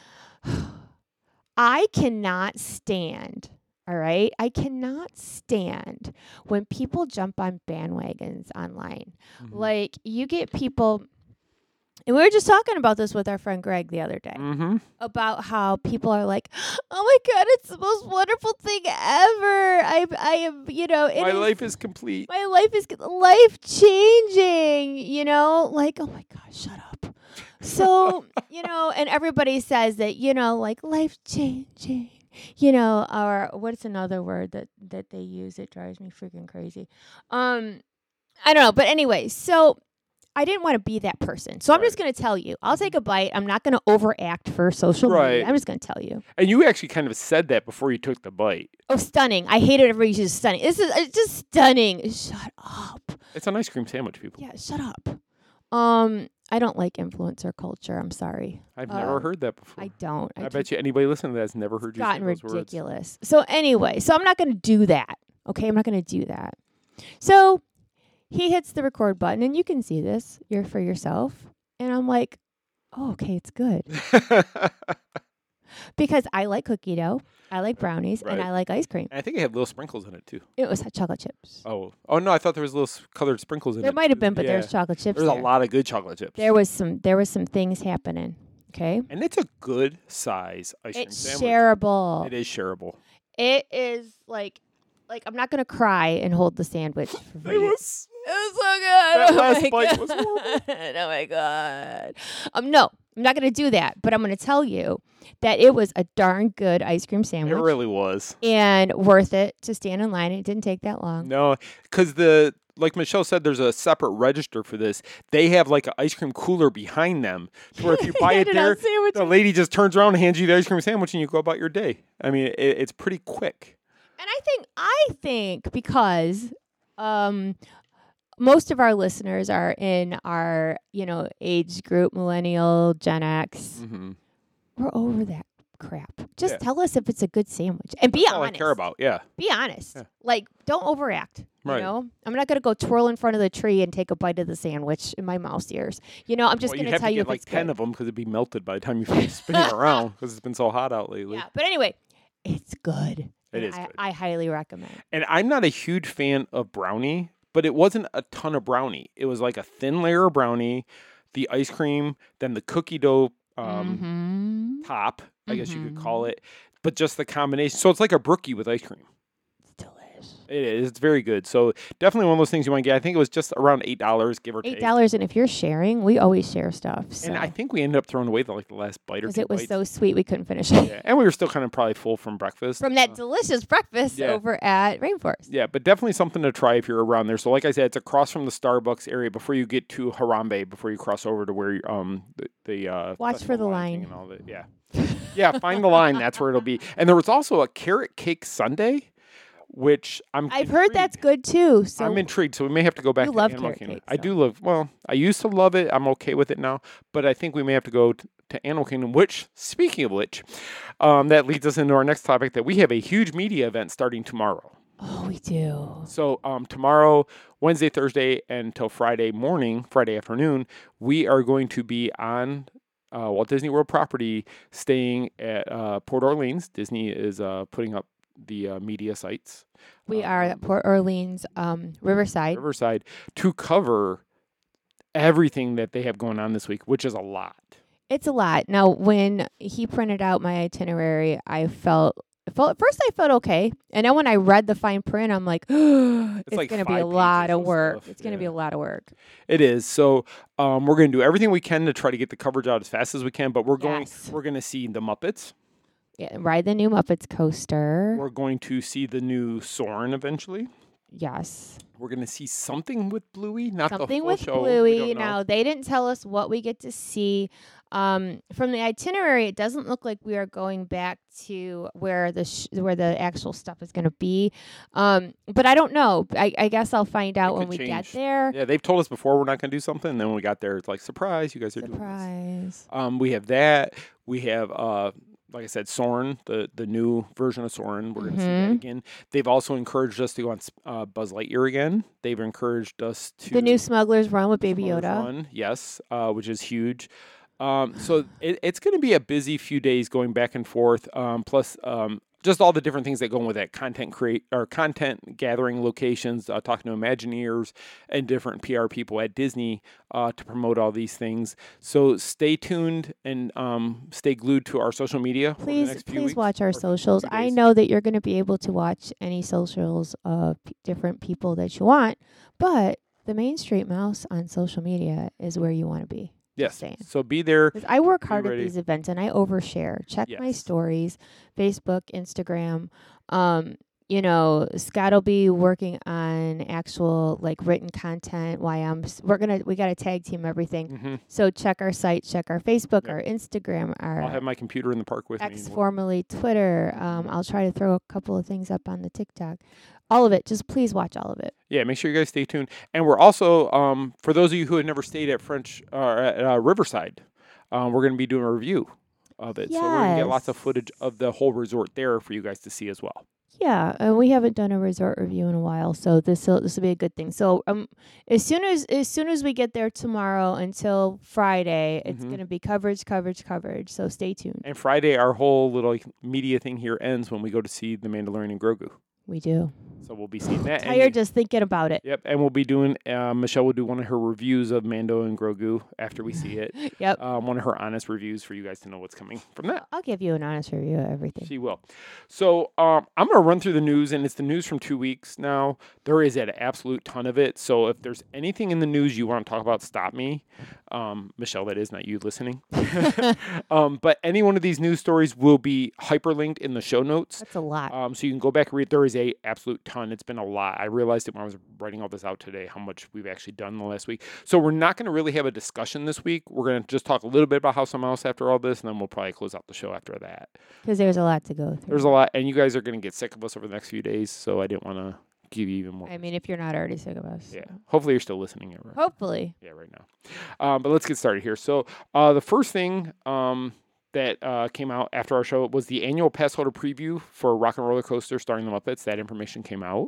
I cannot stand, all right? I cannot stand when people jump on bandwagons online. Mm-hmm. Like, you get people, and we were just talking about this with our friend Greg the other day, about how people are like, oh my God, it's the most wonderful thing ever. I am, My life is complete. My life is life-changing, like, oh my God, shut up. So, and everybody says that, like life-changing, or what's another word that they use? It drives me freaking crazy. I don't know. But anyway, so I didn't want to be that person. So I'm just going to tell you. I'll take a bite. I'm not going to overact for social media. I'm just going to tell you. And you actually kind of said that before you took the bite. Oh, stunning. I hate it. Everybody uses stunning. It's just stunning. Shut up. It's an ice cream sandwich, people. Yeah, shut up. I don't like influencer culture. I'm sorry. I've never heard that before. I don't. I bet you anybody listening to that has never heard you say those ridiculous. So anyway, I'm not going to do that. Okay, I'm not going to do that. So he hits the record button, and you can see this. You're for yourself. And I'm like, oh, okay, it's good. Because I like cookie dough, I like brownies, and I like ice cream. And I think it had little sprinkles in it, too. It was chocolate chips. Oh, no, I thought there was little colored sprinkles in it. There might have been, but there's chocolate chips There's a lot of good chocolate chips. There was some things happening, okay? And it's a good size ice cream It's sandwich. shareable. It is shareable. It is like I'm not going to cry and hold the sandwich for free. It was so good. That last bite was horrible. Oh my God. No, I'm not going to do that, but I'm going to tell you that it was a darn good ice cream sandwich. It really was. And worth it to stand in line. It didn't take that long. No, because like Michelle said, there's a separate register for this. They have like an ice cream cooler behind them, to where if you buy it there, the lady just turns around and hands you the ice cream sandwich, and you go about your day. I mean, it's pretty quick. And I think because most of our listeners are in our age group, millennial, Gen X. Mm-hmm. We're over that crap. Just tell us if it's a good sandwich. And be That's honest. all I care about, yeah. Be honest. Yeah. Like, don't overact. Right. I'm not going to go twirl in front of the tree and take a bite of the sandwich in my mouse ears. I'm just going to tell you if like it's 10 good. of them because it'd be melted by the time you finish spinning around because it's been so hot out lately. Yeah, but anyway, it's good. It is good. I highly recommend. And I'm not a huge fan of brownie, but it wasn't a ton of brownie. It was like a thin layer of brownie, the ice cream, then the cookie dough top, I guess you could call it, but just the combination. So it's like a brookie with ice cream. It's delicious. It is. It's very good. So definitely one of those things you want to get. I think it was just around $8, give or take. $8, and if you're sharing, we always share stuff. So. And I think we ended up throwing away the last bite or two because it was bites. so sweet we couldn't finish it. Yeah. And we were still kind of probably full from breakfast. From that delicious breakfast over at Rainforest. Yeah, but definitely something to try if you're around there. So like I said, it's across from the Starbucks area before you get to Harambe, before you cross over to where the watch for the line. And all that. Yeah. Yeah, find the line. That's where it'll be. And there was also a carrot cake sundae, which I've heard that's good too. So I'm intrigued. So we may have to go back you to love Animal carrot Kingdom. cake, I do love. Well, I used to love it. I'm okay with it now, but I think we may have to go to Animal Kingdom. Which, speaking of which, that leads us into our next topic. That we have a huge media event starting tomorrow. Oh, we do. So tomorrow, Wednesday, Thursday, until Friday afternoon, we are going to be on Walt Disney World property, staying at Port Orleans. Disney is putting up the media sites. We are at Port Orleans, Riverside. Riverside, to cover everything that they have going on this week, which is a lot. It's a lot. Now, when he printed out my itinerary, I felt at first I felt okay, and then when I read the fine print, I'm like, it's like going to be 5 a lot pages of of work. stuff. It's going to Yeah. be a lot of work. It is. So we're going to do everything we can to try to get the coverage out as fast as we can. But we're going to see the Muppets. Yeah, ride the new Muppets coaster. We're going to see the new Soarin' eventually. Yes. We're going to see something with Bluey, not Something the full with show. We Bluey. don't know. Now, they didn't tell us what we get to see. From the itinerary, it doesn't look like we are going back to where the actual stuff is going to be. But I don't know. I guess I'll find out when we get there. Yeah, they've told us before we're not going to do something. And then when we got there, it's like, surprise, you guys are doing this. We have that. We have, like I said, Soarin', the new version of Soarin'. We're going to see that again. They've also encouraged us to go on Buzz Lightyear again. They've encouraged us to... The new Smuggler's Run with Baby Smuggler's Yoda. Run, yes, which is huge. So it's going to be a busy few days going back and forth. Plus, just all the different things that go with that content gathering locations, talking to Imagineers and different PR people at Disney to promote all these things. So stay tuned and stay glued to our social media. Please watch our socials. I know that you're going to be able to watch any socials of different people that you want, but the Main Street Mouse on social media is where you want to be. Yes. So be there. I work hard at these events and I overshare. Check my stories, Facebook, Instagram. Scott will be working on actual written content. We got to tag team everything. Mm-hmm. So check our site, check our Facebook, our Instagram, I'll have my computer in the park with me. Formerly Twitter. I'll try to throw a couple of things up on the TikTok. All of it. Just please watch all of it. Yeah, make sure you guys stay tuned. And we're also, for those of you who have never stayed at Riverside, we're going to be doing a review of it. Yes. So we're going to get lots of footage of the whole resort there for you guys to see as well. Yeah, and we haven't done a resort review in a while, so this will be a good thing. So as soon as we get there tomorrow until Friday, it's going to be coverage. So stay tuned. And Friday, our whole little media thing here ends when we go to see The Mandalorian and Grogu. We do. So we'll be seeing that. Tired just thinking about it. Yep, and we'll be doing, Michelle will do one of her reviews of Mando and Grogu after we see it. Yep. One of her honest reviews for you guys to know what's coming from that. I'll give you an honest review of everything. She will. So I'm going to run through the news, and it's the news from 2 weeks now. There is an absolute ton of it. So if there's anything in the news you want to talk about, stop me. Michelle, that is not you listening. But any one of these news stories will be hyperlinked in the show notes. That's a lot. So you can go back and read. There is a absolute ton. It's been a lot. I realized it when I was writing all this out today, how much we've actually done in the last week. So we're not going to really have a discussion this week. We're going to just talk a little bit about House of Mouse after all this, and then we'll probably close out the show after that. Because there's a lot to go through. There's a lot, and you guys are going to get sick of us over the next few days, so I didn't want to give you even more. I mean, if you're not already sick of us. Yeah. Hopefully you're still listening. Right? Hopefully. Yeah, right now. But let's get started here. So the first thing that came out after our show was the annual pass holder preview for Rock and Roller Coaster starring the Muppets. That information came out.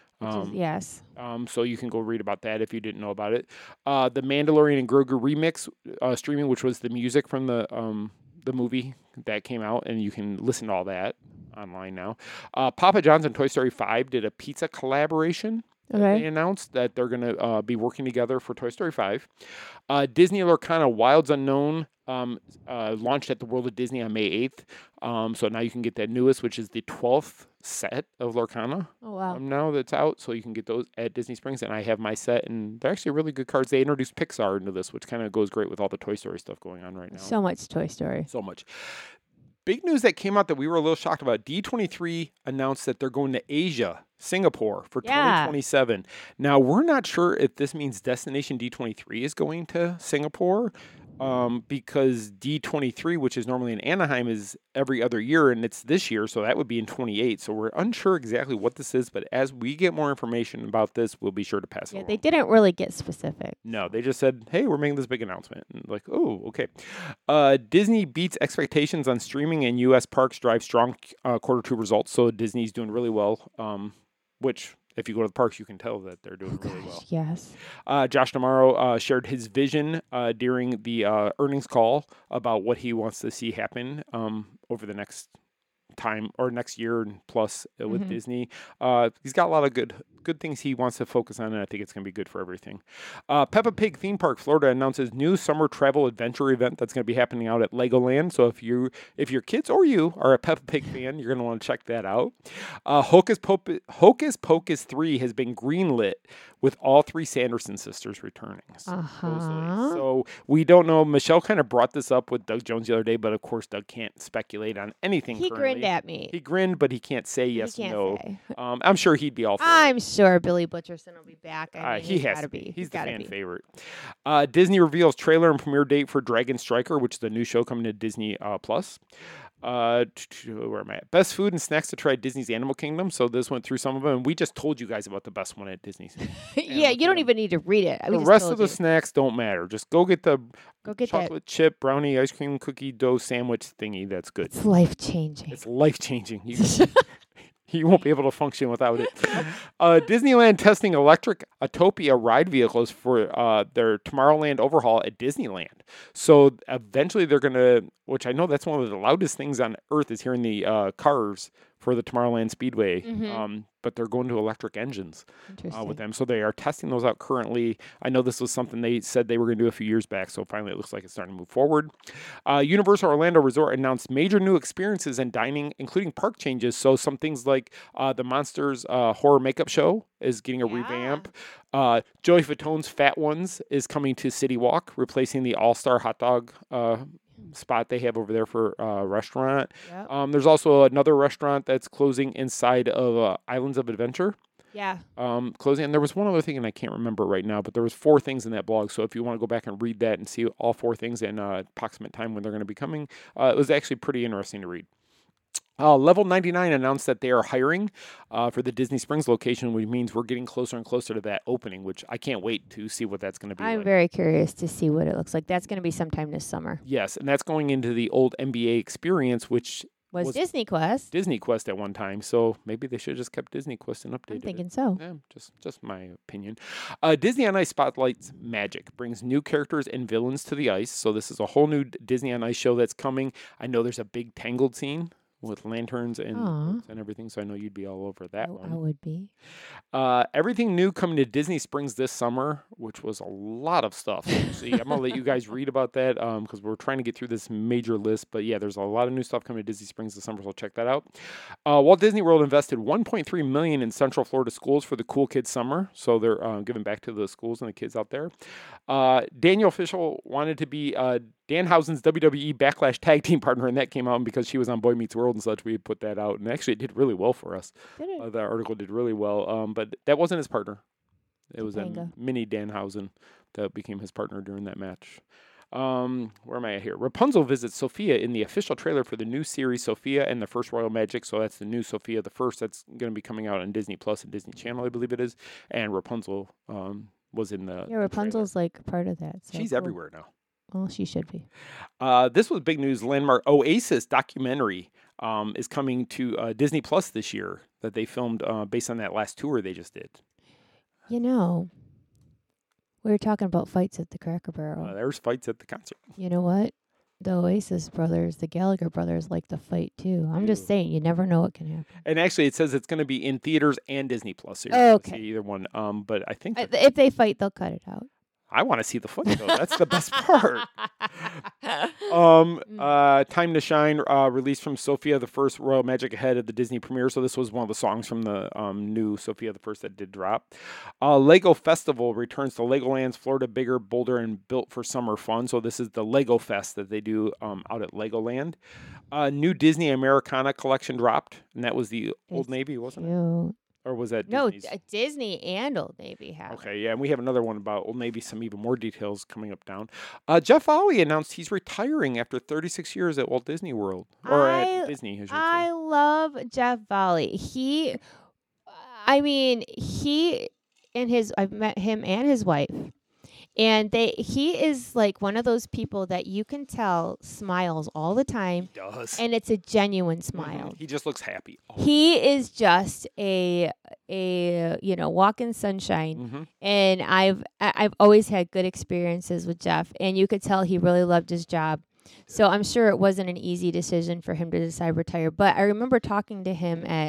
Yes. So you can go read about that if you didn't know about it. The Mandalorian and Grogu remix streaming, which was the music from the movie that came out, and you can listen to all that online now. Papa John's and Toy Story 5 did a pizza collaboration. Okay. They announced that they're going to be working together for Toy Story 5. Disney Lorcana Wilds Unknown launched at the World of Disney on May 8th. So now you can get that newest, which is the 12th set of Lorcana. Oh, wow. Now that's out, so you can get those at Disney Springs. And I have my set, and they're actually really good cards. They introduced Pixar into this, which kind of goes great with all the Toy Story stuff going on right now. So much Toy Story. So much. Big news that came out that we were a little shocked about. D23 announced that they're going to Asia, Singapore, for 2027. Now, we're not sure if this means Destination D23 is going to Singapore, because D23, which is normally in Anaheim, is every other year, and it's this year, so that would be in 28. So we're unsure exactly what this is, but as we get more information about this, we'll be sure to pass it along. They didn't really get specific. No, they just said, hey, we're making this big announcement. And like, oh, okay. Disney beats expectations on streaming, and U.S. parks drive strong Q2 results, so Disney's doing really well, which... If you go to the parks, you can tell that they're doing really well. Yes. Josh D'Amaro shared his vision during the earnings call about what he wants to see happen over the next time or next year and plus with Disney. He's got a lot of good things he wants to focus on, and I think it's going to be good for everything. Peppa Pig Theme Park Florida announces new summer travel adventure event that's going to be happening out at Legoland. So if your kids or you are a Peppa Pig fan, you're going to want to check that out. Hocus Pocus 3 has been greenlit with all 3 Sanderson sisters returning. Supposedly. So we don't know. Michelle kind of brought this up with Doug Jones the other day, but of course Doug can't speculate on anything. He currently. grinned at me. He grinned, but he can't say yes can't no. say. I'm sure he'd be all for it. I'm sure Billy Butcherson will be back. I mean, He has gotta to be. be. He's the gotta fan be. favorite. Disney reveals trailer and premiere date for Dragon Striker, which is the new show coming to Disney Plus. Where am I at? Best food and snacks to try at Disney's Animal Kingdom. So this went through some of them, and we just told you guys about the best one at Disney's. Yeah, you don't even need to read it. The rest of the snacks don't matter. Just go get the chocolate chip brownie ice cream cookie dough sandwich thingy. That's good. It's life changing. It's life changing. You won't be able to function without it. Disneyland testing electric Autopia ride vehicles for their Tomorrowland overhaul at Disneyland. So eventually they're going to, which I know that's one of the loudest things on earth is hearing the cars for the Tomorrowland Speedway. But they're going to electric engines with them. So they are testing those out currently. I know this was something they said they were going to do a few years back. So finally it looks like it's starting to move forward. Universal Orlando Resort announced major new experiences and dining, including park changes. So some things like the Monsters horror makeup show is getting a revamp. Joey Fatone's Fat Ones is coming to City Walk, replacing the All-Star hot dog spot they have over there for a restaurant. Yep. There's also another restaurant that's closing inside of Islands of Adventure. Yeah. Closing. And there was one other thing, and I can't remember right now, but there was 4 things in that blog. So if you want to go back and read that and see all 4 things and approximate time when they're going to be coming, it was actually pretty interesting to read. Level 99 announced that they are hiring for the Disney Springs location, which means we're getting closer and closer to that opening, which I can't wait to see what that's going to be I'm like. very curious to see what it looks like. That's going to be sometime this summer. Yes, and that's going into the old NBA experience, which was Disney Quest. Disney Quest at one time, so maybe they should have just kept Disney Quest and updated I'm thinking so. Yeah, just my opinion. Disney on Ice spotlights Magic, brings new characters and villains to the ice, so this is a whole new Disney on Ice show that's coming. I know there's a big Tangled scene with lanterns and everything, so I know you'd be all over that one. I would be. Everything new coming to Disney Springs this summer, which was a lot of stuff. See, I'm going to let you guys read about that because we're trying to get through this major list. But yeah, there's a lot of new stuff coming to Disney Springs this summer, so check that out. Walt Disney World invested $1.3 million in Central Florida schools for the Cool Kids Summer, so they're giving back to the schools and the kids out there. Danielle Fishel wanted to be Danhausen's WWE Backlash tag team partner, and that came out because she was on Boy Meets World and such. We put that out, and actually it did really well for us. Did it? That article did really well, but that wasn't his partner. It was a Topanga. mini Danhausen that became his partner during that match. Where am I at here? Rapunzel visits Sophia in the official trailer for the new series Sophia and the First Royal Magic. So that's the new Sophia the First that's going to be coming out on Disney Plus and Disney Channel, I believe it is. And Rapunzel was in the Rapunzel's like part of that. So she's cool. everywhere now. Well, she should be. This was big news. Landmark Oasis documentary is coming to Disney Plus this year that they filmed based on that last tour they just did. You know, we were talking about fights at the Cracker Barrel. There's fights at the concert. You know what? The Oasis brothers, the Gallagher brothers, like to fight too. I'm just saying, you never know what can happen. And actually, it says it's going to be in theaters and Disney Plus. So okay. See either one. But I think if they fight, they'll cut it out. I want to see the fight, though. That's the best part. Time to Shine, released from Sophia the First Royal Magic ahead of the Disney premiere. So this was one of the songs from the new Sophia the First that did drop. Lego Festival returns to Legoland's Florida, bigger, bolder, and built for summer fun. So this is the Lego Fest that they do out at Legoland. New Disney Americana collection dropped, and that was the Old Navy, wasn't it? Or was that Disney's? No, Disney and Old Navy have. Okay, yeah, and we have another one about Old Navy, some even more details coming up down. Jeff Foley announced he's retiring after 36 years at Walt Disney World. Or at Disney, I should say. I love Jeff Foley. I've met him and his wife. And he is like one of those people that you can tell smiles all the time. He does. And it's a genuine smile. He just looks happy. He is just a walk in sunshine. And I've always had good experiences with Jeff, and you could tell he really loved his job. So I'm sure it wasn't an easy decision for him to decide to retire. But I remember talking to him at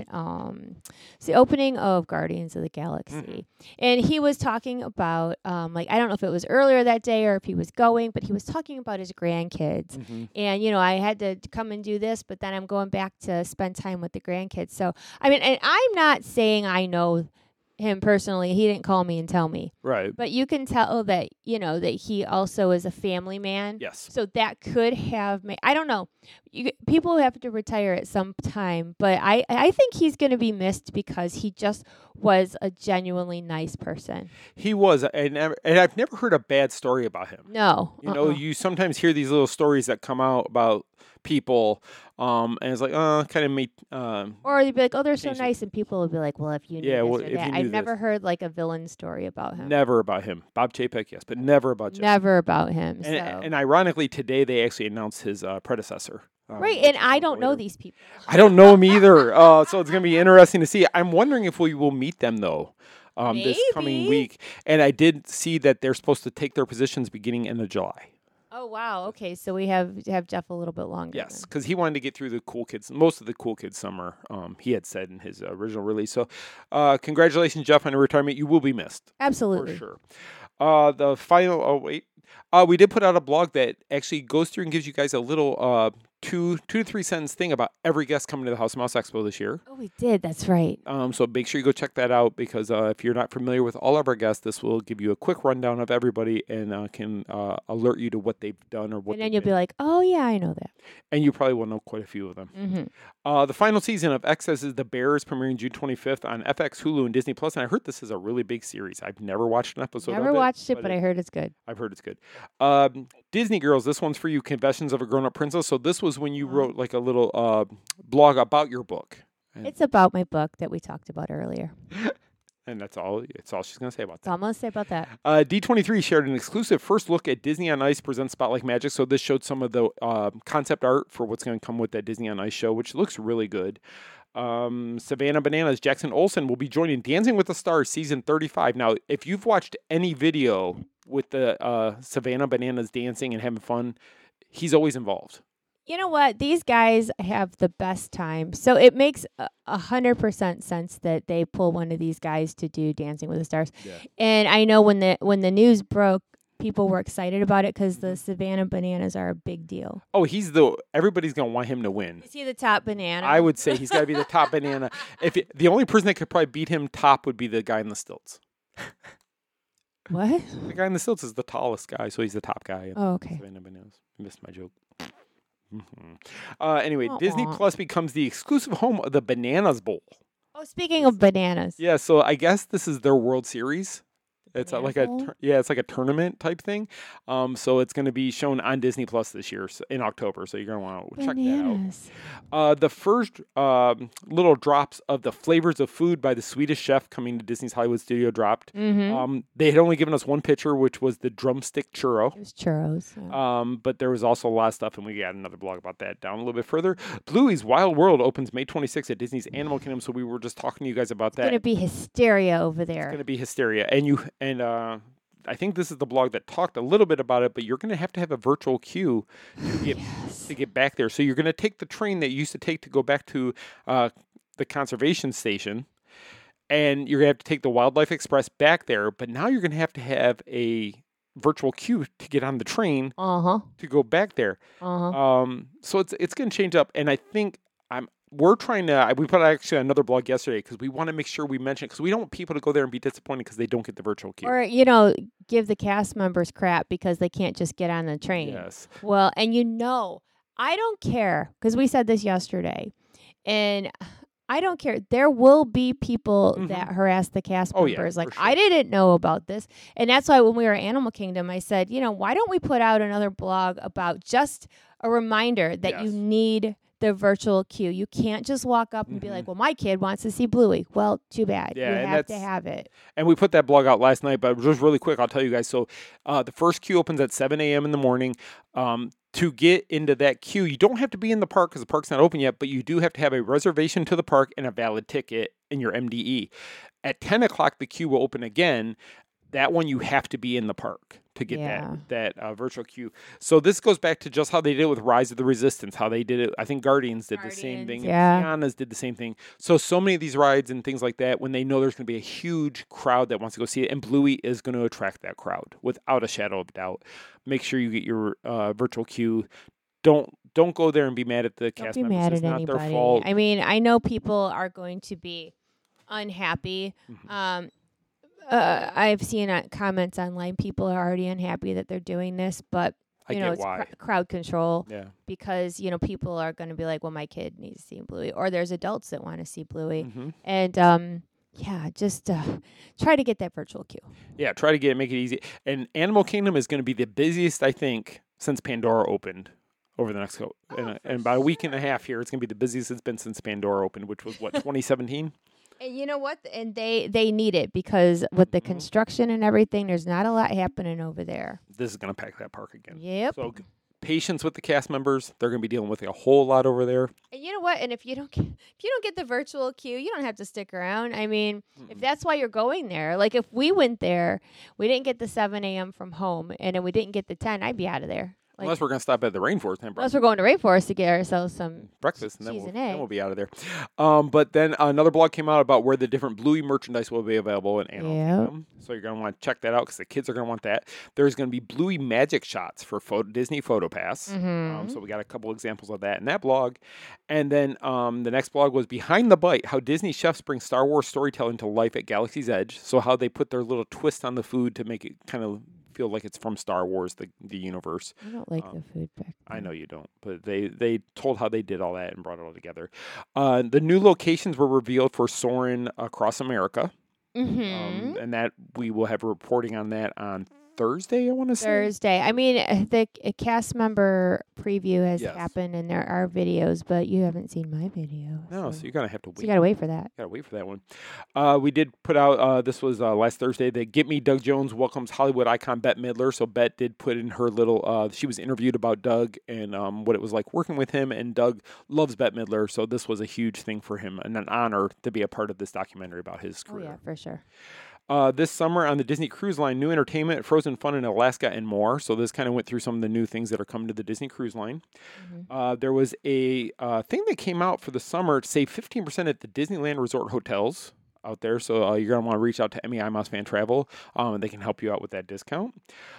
the opening of Guardians of the Galaxy. And he was talking about, like, I don't know if it was earlier that day or if he was going, but he was talking about his grandkids. And, you know, I had to come and do this, but then I'm going back to spend time with the grandkids. So, I mean, and I'm not saying I know him personally. He didn't call me and tell me. Right. But you can tell that, you know, that he also is a family man. Yes. So that could have made, I don't know. People have to retire at some time, but I think he's going to be missed because he just was a genuinely nice person. He was, and I've never heard a bad story about him. No. You know, you sometimes hear these little stories that come out about people, and it's like, kind of made. Or they'd be like, oh, they're so nice, and people would be like, well, if you knew this or if that. you knew I've never this. heard like a villain story about him. Never about him. Bob Chapek, yes, but never about Jeff. Never about him. And ironically, today they actually announced his predecessor. Right, and I don't know these people. I don't know them either. So it's going to be interesting to see. I'm wondering if we will meet them, though, this coming week. And I did see that they're supposed to take their positions beginning end of July. Oh, wow. Okay, so we have Jeff a little bit longer. Yes, because he wanted to get through the Cool Kids, most of the Cool Kids summer, he had said in his original release. So congratulations, Jeff, on your retirement. You will be missed. Absolutely. For sure. The final, we did put out a blog that actually goes through and gives you guys a little 2 to 3 sentence thing about every guest coming to the House of Mouse Expo this year. Oh, we did. That's right. So make sure you go check that out because if you're not familiar with all of our guests, this will give you a quick rundown of everybody and can alert you to what they've done or what. And then you'll be like, oh yeah, I know that. And you probably will know quite a few of them. Mm-hmm. The final season of Excess is the Bears, premiering June 25th on FX, Hulu, and Disney Plus. And I heard this is a really big series. I've never watched an episode. Never watched it, but I heard it's good. I've heard it's good. Disney Girls, this one's for you. Confessions of a Grown-Up Princess. So this was when you wrote like a little blog about your book. It's about my book that we talked about earlier. And that's all. It's all she's going to say about that. That's all I'm going to say about that. D23 shared an exclusive first look at Disney on Ice presents Spotlight Magic. So this showed some of the concept art for what's going to come with that Disney on Ice show, which looks really good. Savannah Bananas, Jackson Olsen will be joining Dancing with the Stars season 35. Now, if you've watched any video with the Savannah Bananas dancing and having fun, he's always involved. You know what? These guys have the best time. So it makes 100% sense that they pull one of these guys to do Dancing with the Stars. Yeah. And I know when the news broke, people were excited about it because the Savannah Bananas are a big deal. Oh, everybody's going to want him to win. Is he the top banana? I would say he's got to be the top banana. The only person that could probably beat him top would be the guy in the stilts. What? The guy in the stilts is the tallest guy, so he's the top guy. Oh, okay. Savannah Bananas. You missed my joke. Anyway, Disney Plus becomes the exclusive home of the Bananas Bowl. Oh, speaking of bananas. Yeah, so I guess this is their World Series. It's like Bowl? it's like a tournament type thing. So it's going to be shown on Disney Plus this year in October. So you're going to want to check that out. The first little drops of the Flavors of Food by the Swedish Chef coming to Disney's Hollywood studio dropped. Mm-hmm. They had only given us one picture, which was the drumstick churro. It was churros. Yeah. But there was also a lot of stuff, and we got another blog about that down a little bit further. Bluey's Wild World opens May 26th at Disney's Animal Kingdom. So we were just talking to you guys about that. It's going to be hysteria over there. It's going to be hysteria, and I think this is the blog that talked a little bit about it, but you're going to have a virtual queue to get back there. So you're going to take the train that you used to take to go back to the conservation station, and you're going to have to take the Wildlife Express back there. But now you're going to have a virtual queue to get on the train to go back there. So it's going to change up, and I think we're trying to. We put actually another blog yesterday because we want to make sure we mention it because we don't want people to go there and be disappointed because they don't get the virtual queue. Or give the cast members crap because they can't just get on the train. Yes. Well, and I don't care because we said this yesterday, and I don't care. There will be people that harass the cast members. Sure. I didn't know about this, and that's why when we were at Animal Kingdom, I said, why don't we put out another blog about just a reminder that you need the virtual queue. You can't just walk up and be like, well, my kid wants to see Bluey. Well, too bad. Yeah, you have to have it. And we put that blog out last night, but just really quick, I'll tell you guys. So the first queue opens at 7 a.m. in the morning. To get into that queue, you don't have to be in the park because the park's not open yet, but you do have to have a reservation to the park and a valid ticket in your MDE. At 10 o'clock, the queue will open again. That one, you have to be in the park to get Yeah. that virtual queue. So this goes back to just how they did it with Rise of the Resistance, how they did it. I think Guardians did the same thing. yeah. And Tiana's did the same thing. So many of these rides and things like that, when they know there's going to be a huge crowd that wants to go see it, and Bluey is going to attract that crowd without a shadow of a doubt. Make sure you get your virtual queue. Don't go there and be mad at the Don't cast be members. mad It's at not anybody. their fault. I mean, I know people are going to be unhappy. Mm-hmm. I've seen comments online. People are already unhappy that they're doing this, but I you know, get it's why. crowd control. Yeah. Because people are going to be like, well, my kid needs to see Bluey, or there's adults that want to see Bluey, Mhm. and yeah, just try to get that virtual queue. Yeah, try to make it easy. And Animal Kingdom is going to be the busiest, I think, since Pandora opened over the next and about a week and a half here. It's going to be the busiest it's been since Pandora opened, which was, 2017? And you know what? And they need it because with the construction and everything, there's not a lot happening over there. This is going to pack that park again. Yep. So patience with the cast members. They're going to be dealing with a whole lot over there. And you know what? And if you don't get the virtual queue, you don't have to stick around. I mean, if that's why you're going there, like if we went there, we didn't get the 7 a.m. from home, and then we didn't get the 10, I'd be out of there. Like, Unless we're going to stop at the Rainforest and unless we're going to Rainforest to get ourselves some breakfast, and cheese and then egg. we'll be out of there. But then another blog came out about where the different Bluey merchandise will be available in Animal Kingdom. So you're going to want to check that out because the kids are going to want that. There's going to be Bluey magic shots for Disney PhotoPass. Mm-hmm. So we got a couple examples of that in that blog. And then the next blog was Behind the Bite, how Disney chefs bring Star Wars storytelling to life at Galaxy's Edge. So how they put their little twist on the food to make it kind of feel like it's from Star Wars, the universe. I don't like the food back I know you don't, but they told how they did all that and brought it all together. The new locations were revealed for Soarin' Across America, and that we will have reporting on that on Thursday, I want to say. Thursday. I mean, the cast member preview has Yes. happened, and there are videos, but you haven't seen my video. No, so you're going to have to wait. So you got to wait for that. Got to wait for that one. We did put out, this was last Thursday, the Get Me Doug Jones welcomes Hollywood icon Bette Midler. So Bette did put in her little, she was interviewed about Doug and what it was like working with him. And Doug loves Bette Midler. So this was a huge thing for him and an honor to be a part of this documentary about his career. Oh, yeah, for sure. This summer on the Disney Cruise Line, new entertainment, Frozen Fun in Alaska, and more. So this kind of went through some of the new things that are coming to the Disney Cruise Line. There was a thing that came out for the summer to save 15% at the Disneyland Resort hotels out there. So you're going to want to reach out to MEI Mouse Fan Travel, and they can help you out with that discount.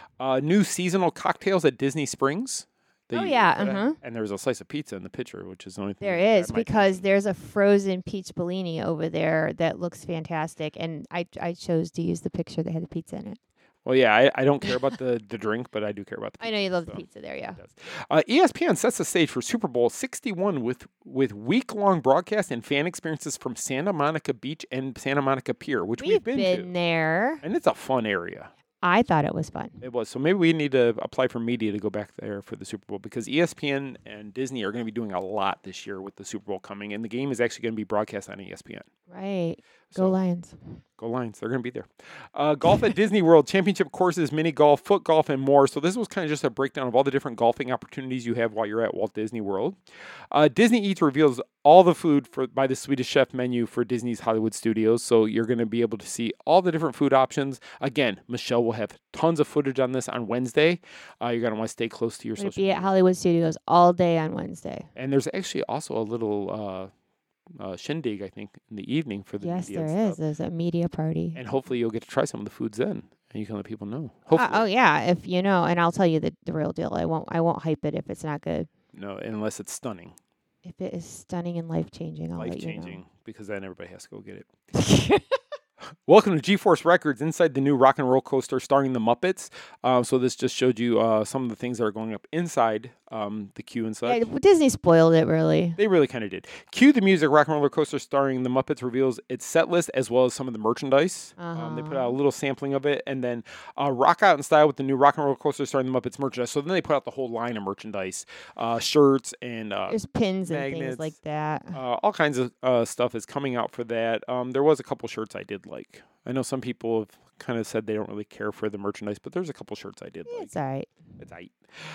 New seasonal cocktails at Disney Springs. Oh, yeah, And there's a slice of pizza in the picture, which is the only thing. There that is, grabbed my because there's a frozen peach Bellini over there that looks fantastic, and I chose to use the picture that had the pizza in it. Well, yeah, I don't care about the drink, but I do care about the pizza. I know you love the pizza there, yeah. ESPN sets the stage for Super Bowl 61 with week-long broadcast and fan experiences from Santa Monica Beach and Santa Monica Pier, which we've been to. there. And it's a fun area. I thought it was fun. It was. So maybe we need to apply for media to go back there for the Super Bowl because ESPN and Disney are going to be doing a lot this year with the Super Bowl coming, and the game is actually going to be broadcast on ESPN. Right. Go Lions. Go Lions. They're going to be there. Golf at Disney World, championship courses, mini golf, foot golf, and more. So this was kind of just a breakdown of all the different golfing opportunities you have while you're at Walt Disney World. Disney Eats reveals all the food by the Swedish Chef menu for Disney's Hollywood Studios. So you're going to be able to see all the different food options. Again, Michelle will have tons of footage on this on Wednesday. You're going to want to stay close to your social Be at Hollywood Studios all day on Wednesday. And there's actually also a little shindig, I think, in the evening for the media. Yes, there is. There's a media party. And hopefully you'll get to try some of the foods then, and you can let people know. Hopefully. Oh yeah, if you know, and I'll tell you the real deal. I won't hype it if it's not good. No, unless it's stunning. If it is stunning and life changing, I'll let you know. Life-changing, because then everybody has to go get it. Welcome to G-Force Records, inside the new rock and roll coaster starring the Muppets. So this just showed you some of the things that are going up inside the queue and such. Yeah, Disney spoiled it, really. They really kind of did. Cue the music, rock and roller coaster starring the Muppets reveals its set list as well as some of the merchandise. They put out a little sampling of it, and then Rock Out in Style with the new rock and roller coaster starring the Muppets merchandise. So then they put out the whole line of merchandise, shirts and there's pins magnets, and things like that. all kinds of stuff is coming out for that. There was a couple shirts I did like. I know some people have kind of said they don't really care for the merchandise, but there's a couple shirts I did like. It's all right. It's aight.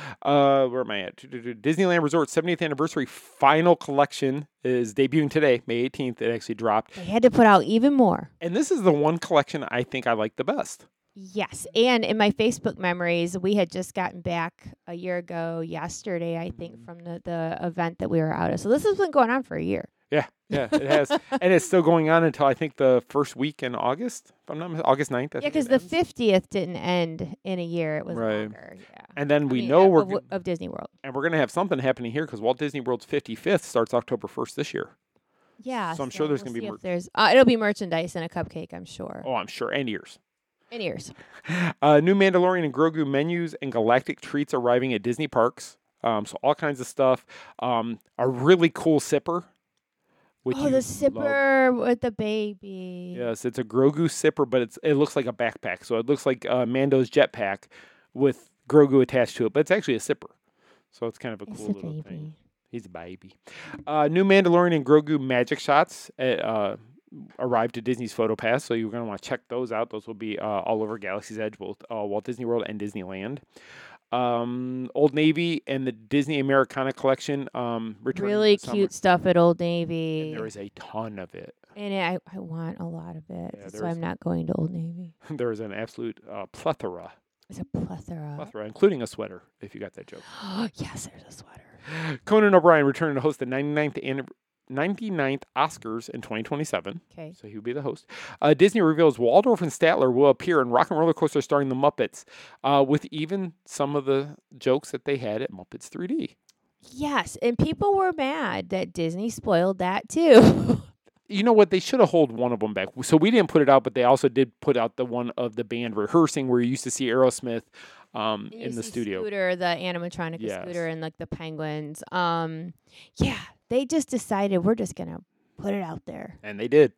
Where am I at? Disneyland Resort's 70th anniversary final collection is debuting today, May 18th. It actually dropped. They had to put out even more. And this is the one collection I think I like the best. Yes, and in my Facebook memories, we had just gotten back a year ago yesterday, I think, from the event that we were out of. So this has been going on for a year. Yeah, it has. And it's still going on until I think the first week in August, if I'm not mistaken, August 9th. Yeah, because the 50th didn't end in a year. It was longer. Yeah. And then of Disney World. And we're going to have something happening here because Walt Disney World's 55th starts October 1st this year. Yeah. So I'm sure there's going to be there's it'll be merchandise and a cupcake, I'm sure. Oh, I'm sure. And ears. And ears. New Mandalorian and Grogu menus and galactic treats arriving at Disney parks. So all kinds of stuff. A really cool sipper. The sipper with the baby. Yes, it's a Grogu sipper, but it looks like a backpack. So it looks like Mando's jetpack with Grogu attached to it, but it's actually a sipper. So it's kind of a cool little thing. He's a baby. New Mandalorian and Grogu magic shots arrived to Disney's PhotoPass, so you're going to want to check those out. Those will be all over Galaxy's Edge, both Walt Disney World and Disneyland. Old Navy and the Disney Americana collection returning really cute stuff at Old Navy. And there is a ton of it. And I want a lot of it, so I'm not going to Old Navy. There is an absolute plethora. It's a plethora. Plethora, including a sweater, if you got that joke. Yes, there's a sweater. Conan O'Brien returning to host the 99th Oscars in 2027. Okay. So he'll be the host. Disney reveals Waldorf and Statler will appear in Rock and Roller Coaster starring the Muppets, with even some of the jokes that they had at Muppets 3D. Yes, and people were mad that Disney spoiled that too. You know what? They should have held one of them back. So we didn't put it out, but they also did put out the one of the band rehearsing where you used to see Aerosmith in the studio. Scooter, the animatronic Scooter, and like the penguins. Yeah, they just decided we're just gonna put it out there, and they did.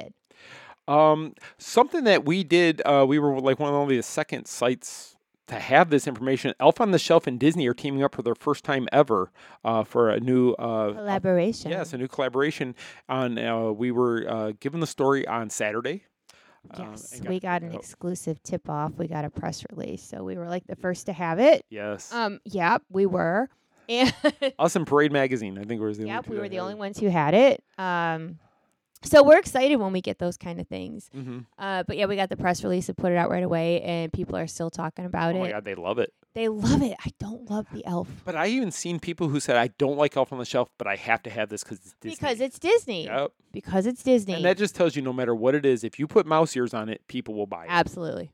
Something that we did. We were like one of only the second sites to have this information. Elf on the Shelf and Disney are teaming up for their first time ever for a new collaboration. Yes, a new collaboration. We were given the story on Saturday. Yes, we got an exclusive tip-off. We got a press release, so we were like the first to have it. Yes. Yep, we were. And us and Parade Magazine, I think, was the only two. We were the only ones who had it. So we're excited when we get those kind of things. Mm-hmm. But yeah, we got the press release and put it out right away, and people are still talking about it. Oh my God, they love it. They love it. I don't love the Elf. But I even seen people who said, I don't like Elf on the Shelf, but I have to have this because it's Disney. Because it's Disney. Yep. Because it's Disney. And that just tells you no matter what it is, if you put mouse ears on it, people will buy it. Absolutely.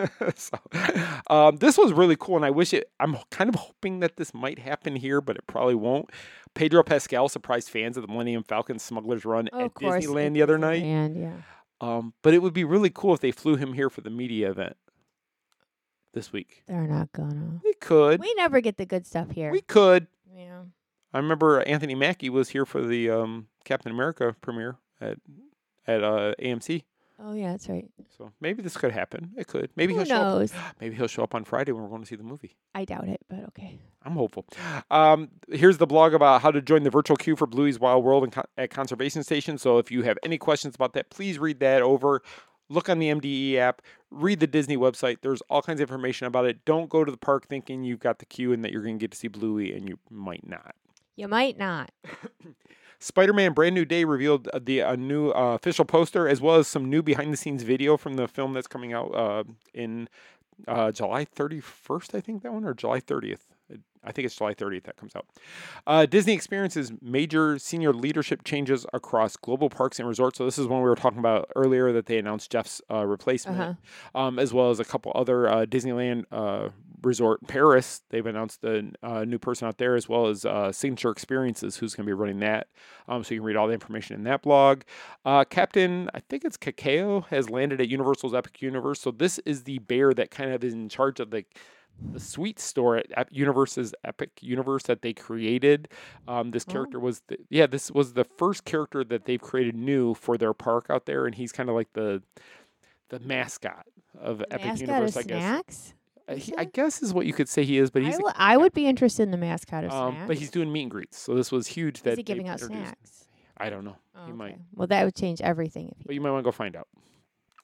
This was really cool, and I'm kind of hoping that this might happen here, but it probably won't. Pedro Pascal surprised fans of the Millennium Falcon Smuggler's Run at Disneyland the other night. But it would be really cool if they flew him here for the media event this week. They're not gonna. We could. We never get the good stuff here. We could. Yeah. I remember Anthony Mackie was here for the Captain America premiere at AMC. Oh yeah, that's right. So maybe this could happen. It could. Maybe Who knows? Maybe he'll show up on Friday when we're going to see the movie. I doubt it, but okay. I'm hopeful. Here's the blog about how to join the virtual queue for Bluey's Wild World at Conservation Station. So if you have any questions about that, please read that over. Look on the MDE app. Read the Disney website. There's all kinds of information about it. Don't go to the park thinking you've got the queue and that you're going to get to see Bluey, and you might not. You might not. Spider-Man Brand New Day revealed a new official poster as well as some new behind-the-scenes video from the film that's coming out in July 31st, I think that one, or July 30th. I think it's July 30th that comes out. Disney experiences major senior leadership changes across global parks and resorts. So this is one we were talking about earlier that they announced Jeff's replacement, as well as a couple other Disneyland resort in Paris. They've announced a new person out there, as well as Signature Experiences, who's going to be running that. So you can read all the information in that blog. Captain, I think it's Kakao, has landed at Universal's Epic Universe. So this is the bear that kind of is in charge of the sweet store at Universe's Epic Universe that they created. This character was this was the first character that they've created new for their park out there, and he's kind of like the mascot of Epic Universe, I guess. Snacks? I guess is what you could say he is, but he's I would be interested in the mascot of Snacks. But he's doing meet and greets, so this was huge. Is he giving out snacks? I don't know. Oh, he might. Well, that would change everything. But you might want to go find out.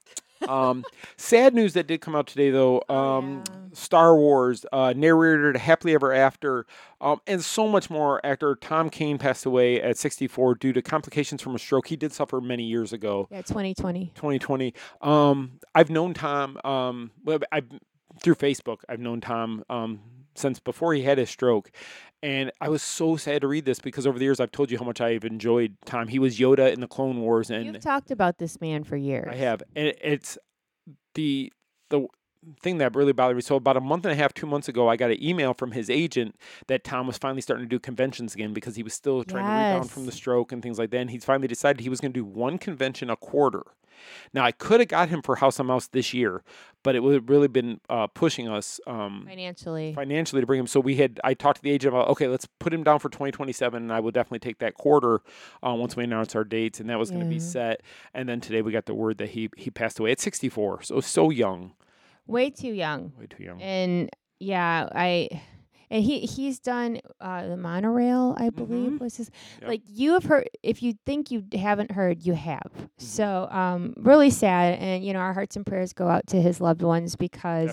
Sad news that did come out today, though. Star Wars, narrator to Happily Ever After, and so much more. Actor Tom Kane passed away at 64 due to complications from a stroke he did suffer many years ago. Yeah, 2020. 2020. I've known Tom through Facebook. I've known Tom since before he had his stroke. And I was so sad to read this because over the years I've told you how much I've enjoyed Tom. He was Yoda in the Clone Wars, and You've talked about this man for years. I have, and it's the thing that really bothered me. So about a month and a half, 2 months ago, I got an email from his agent that Tom was finally starting to do conventions again because he was still trying to rebound from the stroke and things like that. And he's finally decided he was going to do one convention a quarter. Now, I could have got him for House of Mouse this year, but it would have really been pushing us financially to bring him. So I talked to the agent about, okay, let's put him down for 2027, and I will definitely take that quarter once we announce our dates, and that was going to be set. And then today we got the word that he passed away at 64, so young. Way too young. Way too young. And yeah, he's done the Monorail, I believe was his. Yep. Like, you have heard. If you think you haven't heard, you have. So really sad, and our hearts and prayers go out to his loved ones because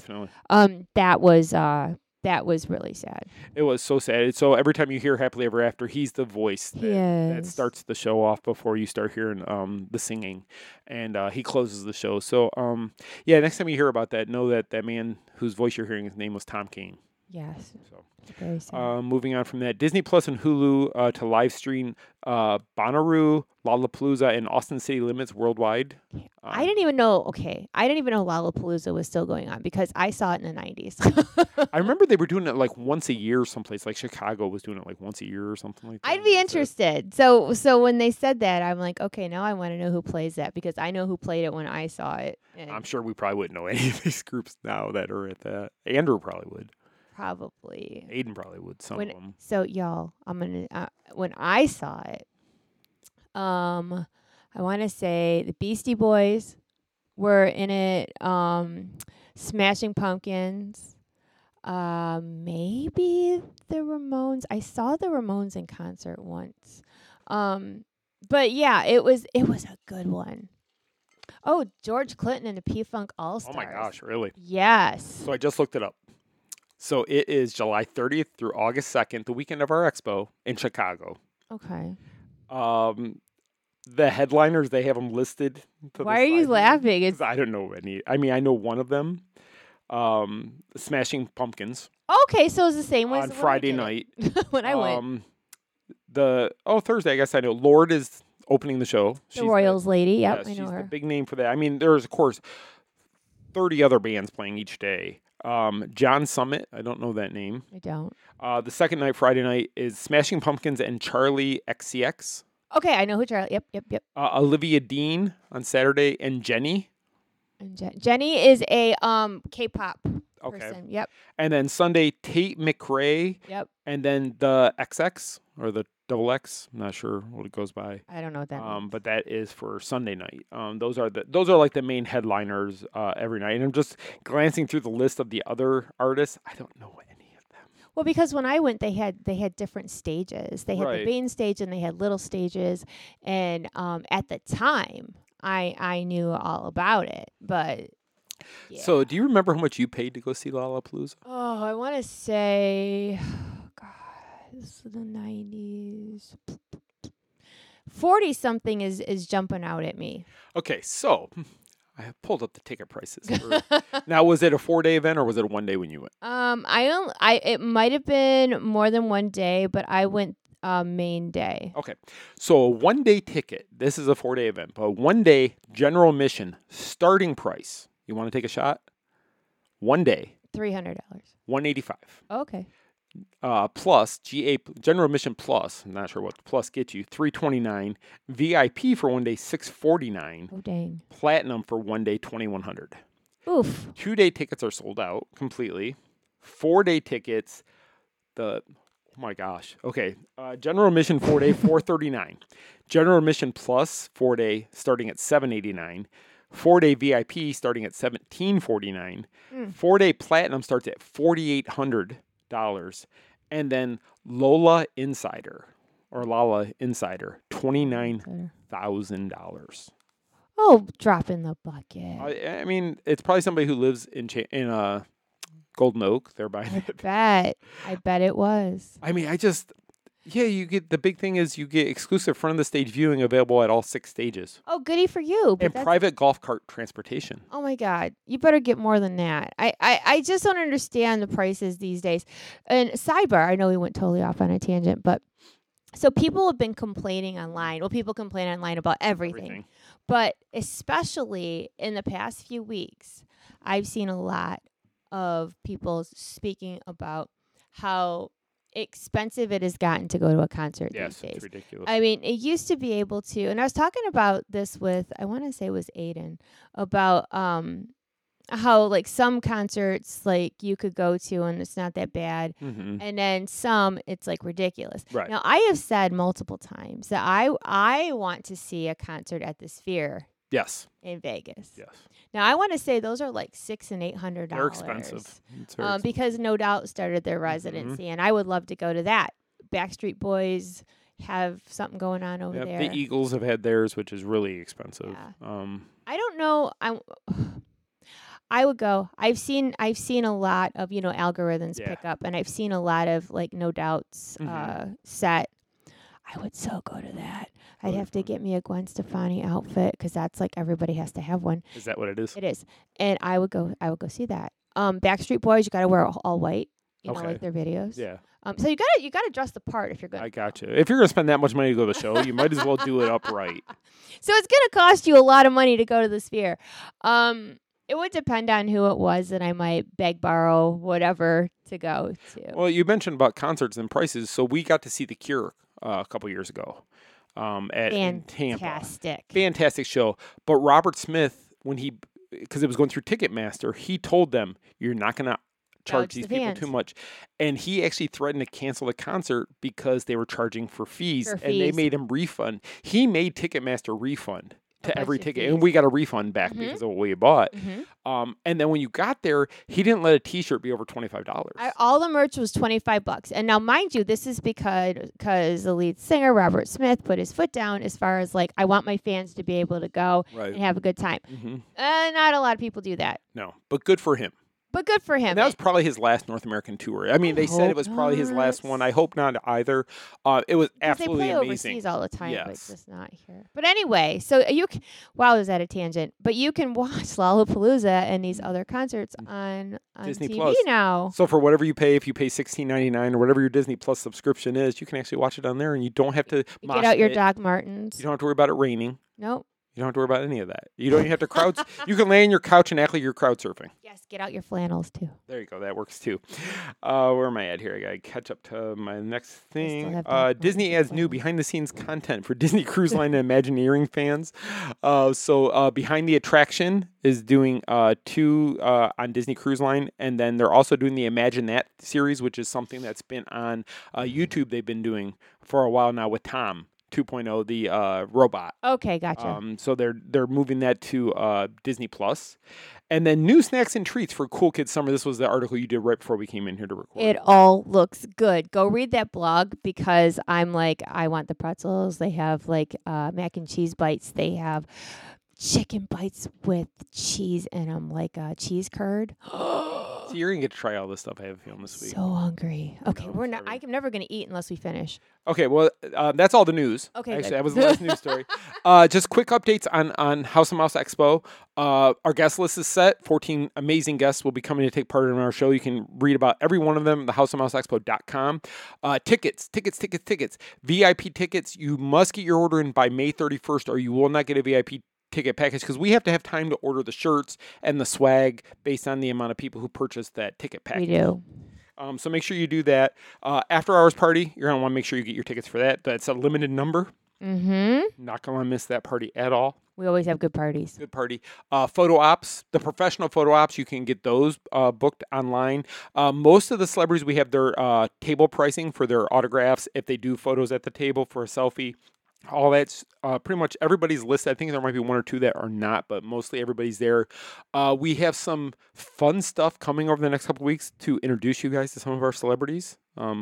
that was really sad. It was so sad. So every time you hear Happily Ever After, he's the voice that starts the show off before you start hearing the singing, and he closes the show. So next time you hear about that, know that that man whose voice you're hearing, his name was Tom Kane. Yes. So very sad. Moving on from that, Disney Plus and Hulu to live stream Bonnaroo, Lollapalooza, and Austin City Limits worldwide. I didn't even know. Okay, I didn't even know Lollapalooza was still going on because I saw it in the 90s. I remember they were doing it like once a year someplace, like Chicago was doing it like once a year or something like that. I'd be interested. So when they said that, I'm like, okay, now I want to know who plays that because I know who played it when I saw it. I'm sure we probably wouldn't know any of these groups now that are at that. Andrew probably would. Probably. Aiden probably would. Some of them. So y'all, I'm gonna when I saw it, I want to say the Beastie Boys were in it. Smashing Pumpkins. Maybe the Ramones. I saw the Ramones in concert once. But yeah, it was a good one. Oh, George Clinton and the P-Funk All-Stars. Oh my gosh, really? Yes. So I just looked it up. So it is July 30th through August 2nd, the weekend of our expo in Chicago. Okay. The headliners, they have them listed. Why are you laughing? I don't know any. I mean, I know one of them. Smashing Pumpkins. Okay, so it's the same on Friday night when I went. Thursday, I guess I know. Lorde is opening the show. She's the Royals lady. Yep, I know she's her. The big name for that. I mean, there's of course 30 other bands playing each day. John Summit, I don't know that name. I don't. The second night, Friday night, is Smashing Pumpkins and Charlie XCX. Okay, I know who Charlie. Yep. Olivia Dean on Saturday, and Jenny. And Jenny is a K-pop person. Yep. And then Sunday, Tate McRae. Yep. And then the XX or the Double X. I'm not sure what it goes by. I don't know what that means. But that is for Sunday night. Those are like the main headliners every night. And I'm just glancing through the list of the other artists. I don't know any of them. Well, because when I went, they had different stages. They had the main stage and they had little stages. And at the time, I knew all about it. But yeah. So, do you remember how much you paid to go see Lollapalooza? Oh, I want to say, this is the 90s. 40-something is jumping out at me. Okay, so I have pulled up the ticket prices. Now, was it a 4-day event or was it a 1 day when you went? It might have been more than 1 day, but I went main day. Okay, so a 1 day ticket. This is a 4-day event, but 1 day general admission starting price. You want to take a shot? 1 day. $300. $185. Okay. Plus general admission plus. I'm not sure what the plus gets you. $329. VIP for 1 day $649. Oh dang. Platinum for 1 day $2,100. Oof. 2 day tickets are sold out completely. 4 day tickets. Oh my gosh. Okay. General admission 4 day $439. General admission plus 4 day starting at $789. 4 day VIP starting at $1,749. 4 day platinum starts at $4,800. And then Lala Insider $29,000. Oh, drop in the bucket. I mean, it's probably somebody who lives in Golden Oak. They're buying it. I bet it was. I mean, you get the big thing is you get exclusive front of the stage viewing available at all 6 stages. Oh, goody for you. And private golf cart transportation. Oh my God. You better get more than that. I just don't understand the prices these days. And sidebar, I know we went totally off on a tangent, but so people have been complaining online. Well, people complain online about everything. But especially in the past few weeks, I've seen a lot of people speaking about how expensive it has gotten to go to a concert these days. It's ridiculous. I mean, it used to be able to, and I was talking about this with, I want to say it was Aiden, about how like some concerts like you could go to and it's not that bad, and then some it's like ridiculous. Right. Now I have said multiple times that I want to see a concert at the Sphere. Yes. In Vegas. Yes. Now I want to say those are like $600 and $800. They're expensive. Because No Doubt started their residency, and I would love to go to that. Backstreet Boys have something going on over there. The Eagles have had theirs, which is really expensive. Yeah. I don't know. I would go. I've seen a lot of algorithms pick up, and I've seen a lot of like No Doubt's set. I would so go to that. I'd have to get me a Gwen Stefani outfit because that's like everybody has to have one. Is that what it is? It is, and I would go see that. Backstreet Boys, you got to wear all white. You know, like their videos. Yeah. So you gotta dress the part if you're good. I got you. If you're gonna spend that much money to go to the show, you might as well do it upright. So it's gonna cost you a lot of money to go to the Sphere. It would depend on who it was, and I might beg, borrow, whatever to go to. Well, you mentioned about concerts and prices, so we got to see The Cure a couple years ago in Tampa. Fantastic show. But Robert Smith, because it was going through Ticketmaster, he told them, you're not going to charge these people too much. And he actually threatened to cancel the concert because they were charging for fees. And they made him refund. He made Ticketmaster refund to every ticket, and we got a refund back because of what we bought. And then when you got there, he didn't let a T-shirt be over $25. All the merch was $25, and now mind you, this is because the lead singer Robert Smith put his foot down as far as like, I want my fans to be able to go and have a good time. Not a lot of people do that. No, but good for him. But good for him. And that was probably his last North American tour. I mean, they said it was probably his last one. I hope not either. It was absolutely amazing. They play amazing. Overseas all the time, but just not here. But anyway, so wow, is that a tangent? But you can watch Lollapalooza and these other concerts on Disney TV Plus now. So for whatever you pay, if you pay $16.99 or whatever your Disney Plus subscription is, you can actually watch it on there, and you don't have to get out your Doc Martens. You don't have to worry about it raining. Nope. You don't have to worry about any of that. You don't even have to crowd. You can lay on your couch and act like you're crowd surfing. Yes, get out your flannels too. There you go. That works too. Where am I at here? I got to catch up to my next thing. Disney adds new behind-the-scenes content for Disney Cruise Line and Imagineering fans. So Behind the Attraction is doing 2 on Disney Cruise Line, and then they're also doing the Imagine That series, which is something that's been on YouTube. They've been doing for a while now with Tom 2.0, the robot. Okay, gotcha. So they're moving that to Disney Plus. And then new snacks and treats for Cool Kids Summer. This was the article you did right before we came in here to record. It all looks good. Go read that blog because I'm like, I want the pretzels. They have like mac and cheese bites. They have chicken bites with cheese in them, like a cheese curd. So you're going to get to try all this stuff I have a feeling this week. So hungry. Okay, I'm never going to eat unless we finish. Okay, well, that's all the news. Okay, actually, good. that was the last news story. Just quick updates on House of Mouse Expo. Our guest list is set. 14 amazing guests will be coming to take part in our show. You can read about every one of them at thehouseofmouseexpo.com. Tickets. VIP tickets. You must get your order in by May 31st or you will not get a VIP ticket package because we have to have time to order the shirts and the swag based on the amount of people who purchase that ticket package. We do. So make sure you do that. After hours party, you're going to want to make sure you get your tickets for that. That's a limited number. Not going to miss that party at all. We always have good parties. Good party. Photo ops, the professional photo ops, you can get those booked online. Most of the celebrities, we have their table pricing for their autographs if they do photos at the table for a selfie. All that's pretty much everybody's listed. I think there might be one or two that are not, but mostly everybody's there. We have some fun stuff coming over the next couple of weeks to introduce you guys to some of our celebrities.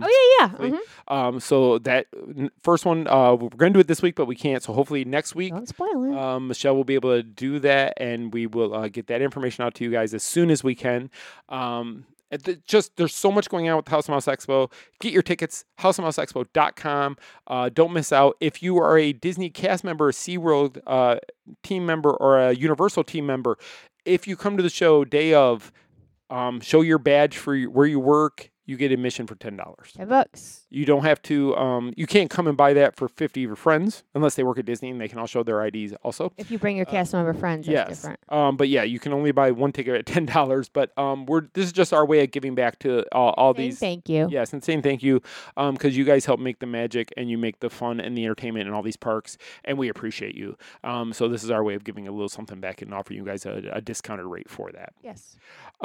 So that first one, we're going to do it this week, but we can't. So hopefully next week, Don't spoil it. Michelle will be able to do that, and we will get that information out to you guys as soon as we can. There's so much going on with the House of Mouse Expo. Get your tickets, houseofmouseexpo.com. Don't miss out. If you are a Disney cast member, a SeaWorld team member, or a Universal team member, if you come to the show day of, show your badge for where you work, you get admission for $10. $10. You don't have to, you can't come and buy that for 50 of your friends unless they work at Disney, and they can all show their IDs also. If you bring your cast member friends, that's different. But yeah, you can only buy one ticket at $10. But this is just our way of giving back to all these. Thank you. Yes, and saying thank you, because you guys help make the magic and you make the fun and the entertainment in all these parks, and we appreciate you. So this is our way of giving a little something back and offering you guys a discounted rate for that. Yes.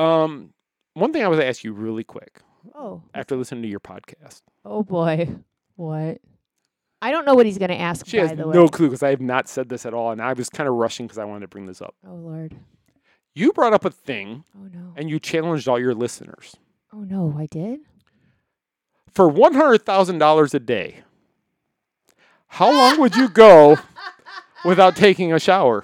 One thing I was to ask you really quick. Oh. After listening to your podcast. Oh boy. What? I don't know what he's going to ask, She by has the way. no clue, because I have not said this at all, and I was kind of rushing because I wanted to bring this up. Oh, Lord. You brought up a thing, no. and you challenged all your listeners. Oh, no, I did? For $100,000 a day, how long would you go without taking a shower?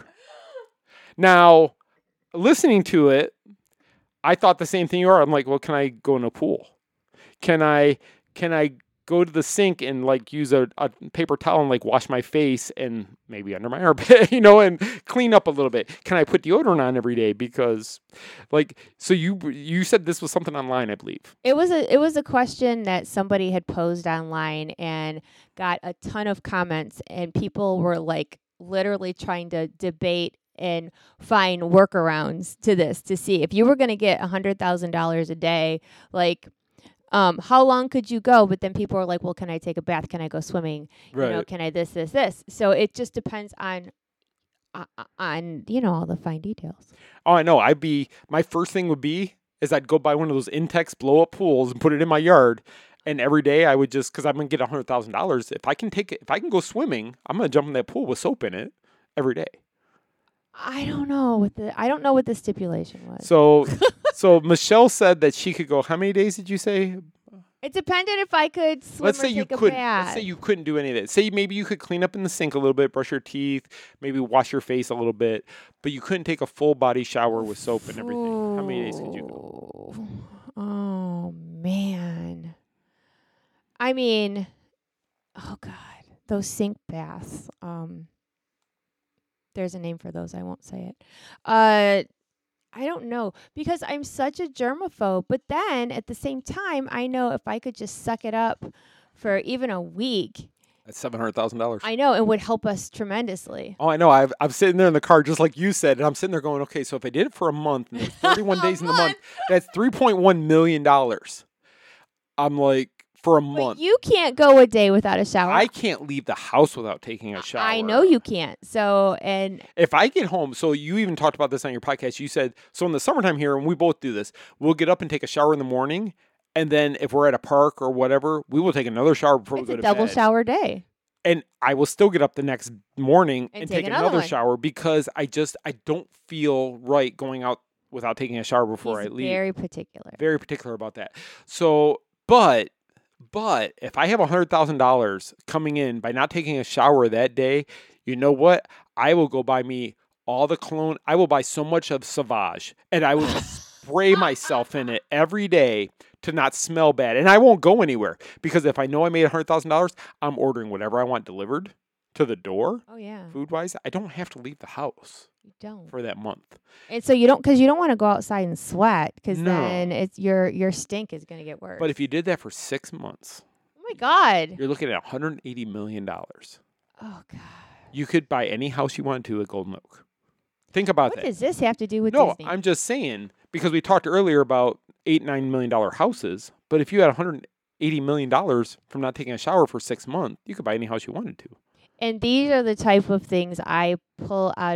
Now, listening to it, I thought the same thing you are. I'm like, well, can I go in a pool? Can I go to the sink and like use a paper towel and like wash my face and maybe under my armpit, and clean up a little bit? Can I put deodorant on every day? Because so you said this was something online, I believe. It was a question that somebody had posed online and got a ton of comments, and people were like literally trying to debate and find workarounds to this to see if you were going to get $100,000 a day, how long could you go? But then people are like, well, can I take a bath? Can I go swimming? Right. Can I this? So it just depends on all the fine details. Oh, I know. My first thing would be is I'd go buy one of those Intex blow up pools and put it in my yard. And every day I would just, because I'm going to get $100,000. If I can go swimming, I'm going to jump in that pool with soap in it every day. I don't know what the stipulation was. So Michelle said that she could go. How many days did you say? It depended if I could swim Let's or say you take a couldn't. bath. Let's say you couldn't do any of that. Say maybe you could clean up in the sink a little bit, brush your teeth, maybe wash your face a little bit, but you couldn't take a full body shower with soap and everything. How many days could you go? Oh man. I mean, oh God, those sink baths. There's a name for those. I won't say it. I don't know, because I'm such a germaphobe. But then at the same time, I know if I could just suck it up for even a week. That's $700,000. I know it would help us tremendously. Oh, I know. I'm sitting there in the car just like you said, and I'm sitting there going, okay, so if I did it for a month, and there's 31 days in the month, that's $3.1 million. I'm like, for a month. But you can't go a day without a shower. I can't leave the house without taking a shower. I know you can't. So, and if I get home, so you even talked about this on your podcast. You said, so in the summertime here, and we both do this, we'll get up and take a shower in the morning. And then if we're at a park or whatever, we will take another shower before we go to bed. It's a double shower day. And I will still get up the next morning and take another one. shower, because I don't feel right going out without taking a shower before I leave. Very particular. Very particular about that. So, but if I have $100,000 coming in by not taking a shower that day, you know what? I will go buy me all the cologne. I will buy so much of Sauvage, and I will spray myself in it every day to not smell bad. And I won't go anywhere, because if I know I made $100,000, I'm ordering whatever I want delivered to the door. Oh yeah. Food-wise, I don't have to leave the house. You don't. For that month. And so you don't want to go outside and sweat, because then it's your stink is going to get worse. But if you did that for 6 months, oh my God, you're looking at $180 million. Oh God. You could buy any house you wanted to at Golden Oak. Think about that. What does this have to do with Disney? No, I'm just saying, because we talked earlier about $8-9 million houses, but if you had $180 million from not taking a shower for 6 months, you could buy any house you wanted to. And these are the type of things I pull out of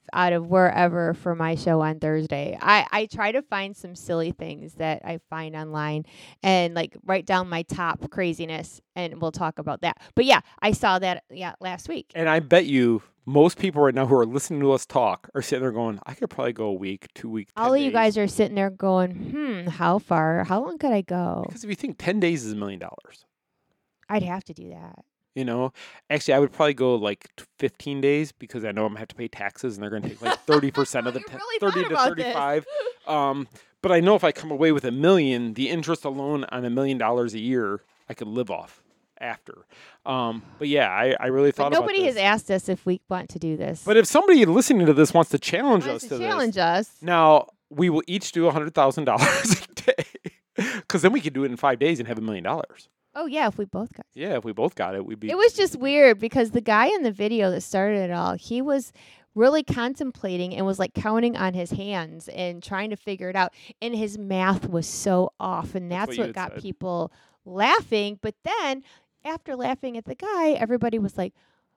out of wherever for my show on Thursday. I try to find some silly things that I find online and like write down my top craziness, and we'll talk about that. But yeah, I saw that last week. And I bet you most people right now who are listening to us talk are sitting there going, I could probably go a week, 2 weeks, 10 All of days. you guys are sitting there going, how far? How long could I go? Because if you think 10 days is $1 million, I'd have to do that. you know, actually, I would probably go like 15 days because I know I'm going to have to pay taxes and they're going to take like 30% of the really 30 thought to about 35. But I know if I come away with $1 million, the interest alone on $1 million a year, I could live off after. But yeah, I really thought about this. Nobody has asked us if we want to do this. But if somebody listening to this wants to challenge us to challenge this, us. now we will each do $100,000 a day because then we could do it in 5 days and have $1 million. Oh yeah, if we both got it. Yeah, if we both got it, we'd be. It was just weird because the guy in the video that started it all, he was really contemplating and was like counting on his hands and trying to figure it out. And his math was so off. And that's what you what had got said. people laughing. But then after laughing at the guy, everybody was like,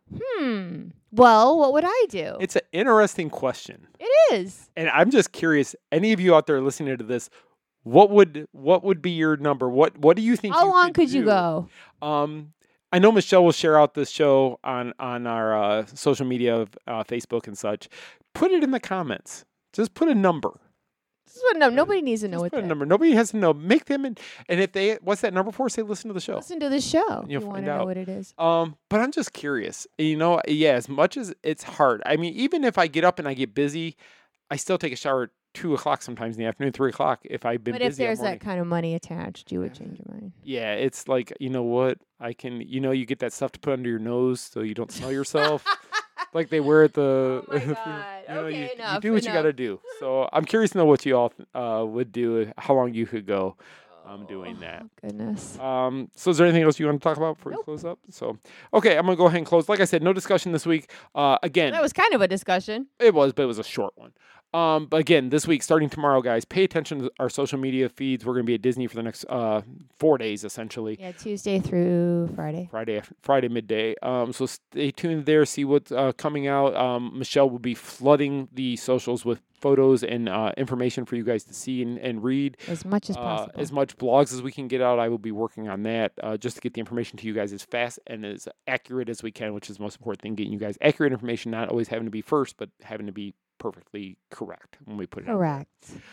well, what would I do? It's an interesting question. It is. And I'm just curious, any of you out there listening to this, what would be your number? What do you think? How long could you go? I know Michelle will share out this show on our social media, Facebook and such. Put it in the comments. Just put a number. Nobody needs to know what Put a that. number. Nobody has to know. Make them and if they what's that number for? Say listen to the show. Listen to the show. You'll You want find to know out. what it is. But I'm just curious. You know, yeah, as much as it's hard. I mean, even if I get up and I get busy, I still take a shower at 2 o'clock sometimes in the afternoon, 3 o'clock if I've been But busy. if there's all morning. that kind of money attached, you would change your mind. Yeah, it's like, you know what? I can, you get that stuff to put under your nose so you don't smell yourself. Like they wear at the. Oh my God. Okay, you enough, do what you got to do. So I'm curious to know what you all would do, how long you could go doing that. Goodness. So is there anything else you want to talk about before we close up? So, okay, I'm going to go ahead and close. Like I said, no discussion this week. Again, That was kind of a discussion. it was, but it was a short one. But again, this week, starting tomorrow, guys, pay attention to our social media feeds. We're going to be at Disney for the next 4 days, essentially. Yeah, Tuesday through Friday. Friday midday. So stay tuned there. See what's coming out. Michelle will be flooding the socials with photos and information for you guys to see and read. As much as possible. As much blogs as we can get out. I will be working on that just to get the information to you guys as fast and as accurate as we can, which is the most important thing, getting you guys accurate information, not always having to be first, but having to be perfectly correct when we put it out there.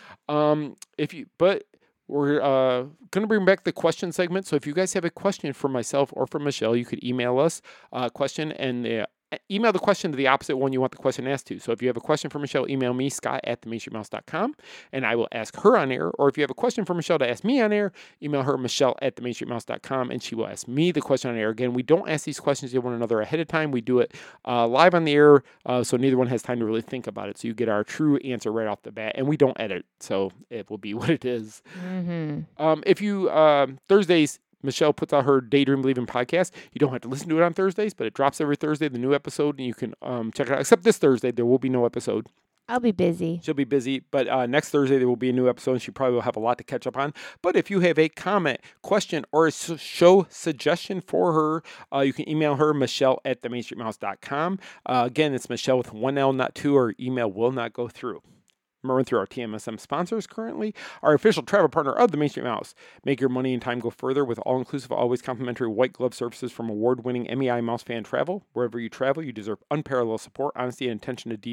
Correct. But we're going to bring back the question segment. So if you guys have a question for myself or for Michelle, you could email us a question and email the question to the opposite one you want the question asked to. So if you have a question for Michelle, email me, scott@themainstreetmouse.com, and I will ask her on air. Or if you have a question for Michelle to ask me on air, email her, michelle@themainstreetmouse.com, and she will ask me the question on air. Again, we don't ask these questions to one another ahead of time. We do it live on the air, so neither one has time to really think about it. So you get our true answer right off the bat, and we don't edit, so it will be what it is. Mm-hmm. If you, Thursdays, Michelle puts out her Daydream Believing podcast. You don't have to listen to it on Thursdays, but it drops every Thursday, the new episode, and you can check it out. Except this Thursday, there will be no episode. I'll be busy. She'll be busy, but next Thursday there will be a new episode, and she probably will have a lot to catch up on. But if you have a comment, question, or a show suggestion for her, you can email her, michelle@themainstreetmouse.com. Again, it's Michelle with 1 L, not 2, or email will not go through. I'm going to run through our TMSM sponsors currently. Our official travel partner of the Main Street Mouse. Make your money and time go further with all-inclusive, always complimentary white glove services from award-winning MEI Mouse Fan Travel. Wherever you travel, you deserve unparalleled support, honesty, and attention to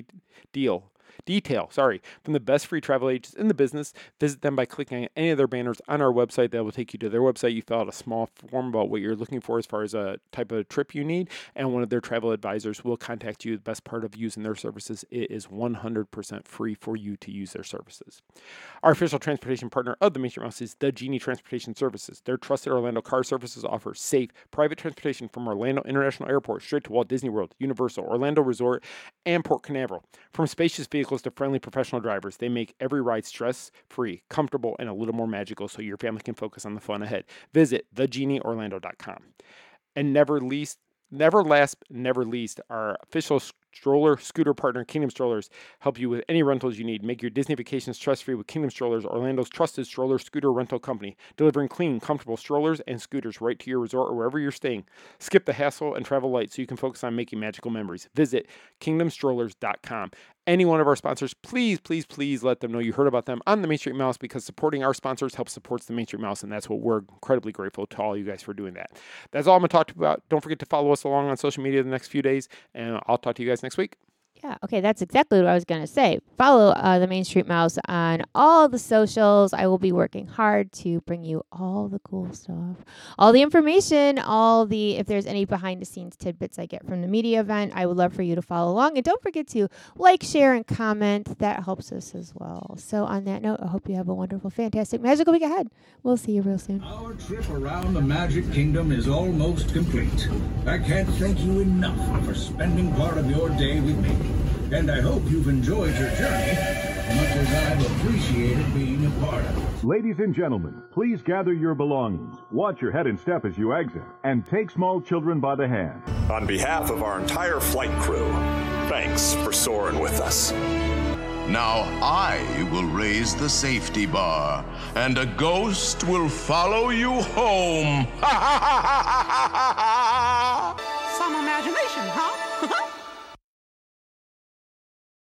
detail from the best free travel agents in the business. Visit them by clicking on any of their banners on our website. That will take you to their website. You fill out a small form about what you're looking for as far as a type of trip you need, and one of their travel advisors will contact you. The best part of using their services, it is 100% free for you to use their services. Our official transportation partner of the Main Street Mouse is the Genie Transportation Services. Their trusted Orlando car services offer safe, private transportation from Orlando International Airport straight to Walt Disney World, Universal, Orlando Resort, and Port Canaveral. From spacious vehicles to friendly professional drivers, they make every ride stress-free, comfortable, and a little more magical so your family can focus on the fun ahead. Visit thegenieorlando.com. And never least, our official stroller scooter partner, Kingdom Strollers. Help you with any rentals you need. Make your Disney vacations stress-free with Kingdom Strollers, Orlando's trusted stroller scooter rental company, delivering clean, comfortable strollers and scooters right to your resort or wherever you're staying. Skip the hassle and travel light so you can focus on making magical memories. Visit kingdomstrollers.com. Any one of our sponsors, please, please, please let them know you heard about them on the Main Street Mouse, because supporting our sponsors helps support the Main Street Mouse, and that's what we're incredibly grateful to all you guys for doing that. That's all I'm going to talk about. Don't forget to follow us along on social media the next few days, and I'll talk to you guys next week. Yeah, okay, that's exactly what I was going to say. Follow the Main Street Mouse on all the socials. I will be working hard to bring you all the cool stuff, all the information, if there's any behind-the-scenes tidbits I get from the media event, I would love for you to follow along. And don't forget to like, share, and comment. That helps us as well. So on that note, I hope you have a wonderful, fantastic, magical week ahead. We'll see you real soon. Our trip around the Magic Kingdom is almost complete. I can't thank you enough for spending part of your day with me. And I hope you've enjoyed your journey as much as I've appreciated being a part of it. Ladies and gentlemen, please gather your belongings. Watch your head and step as you exit, and take small children by the hand. On behalf of our entire flight crew, thanks for soaring with us. Now I will raise the safety bar, and a ghost will follow you home. Some imagination, huh?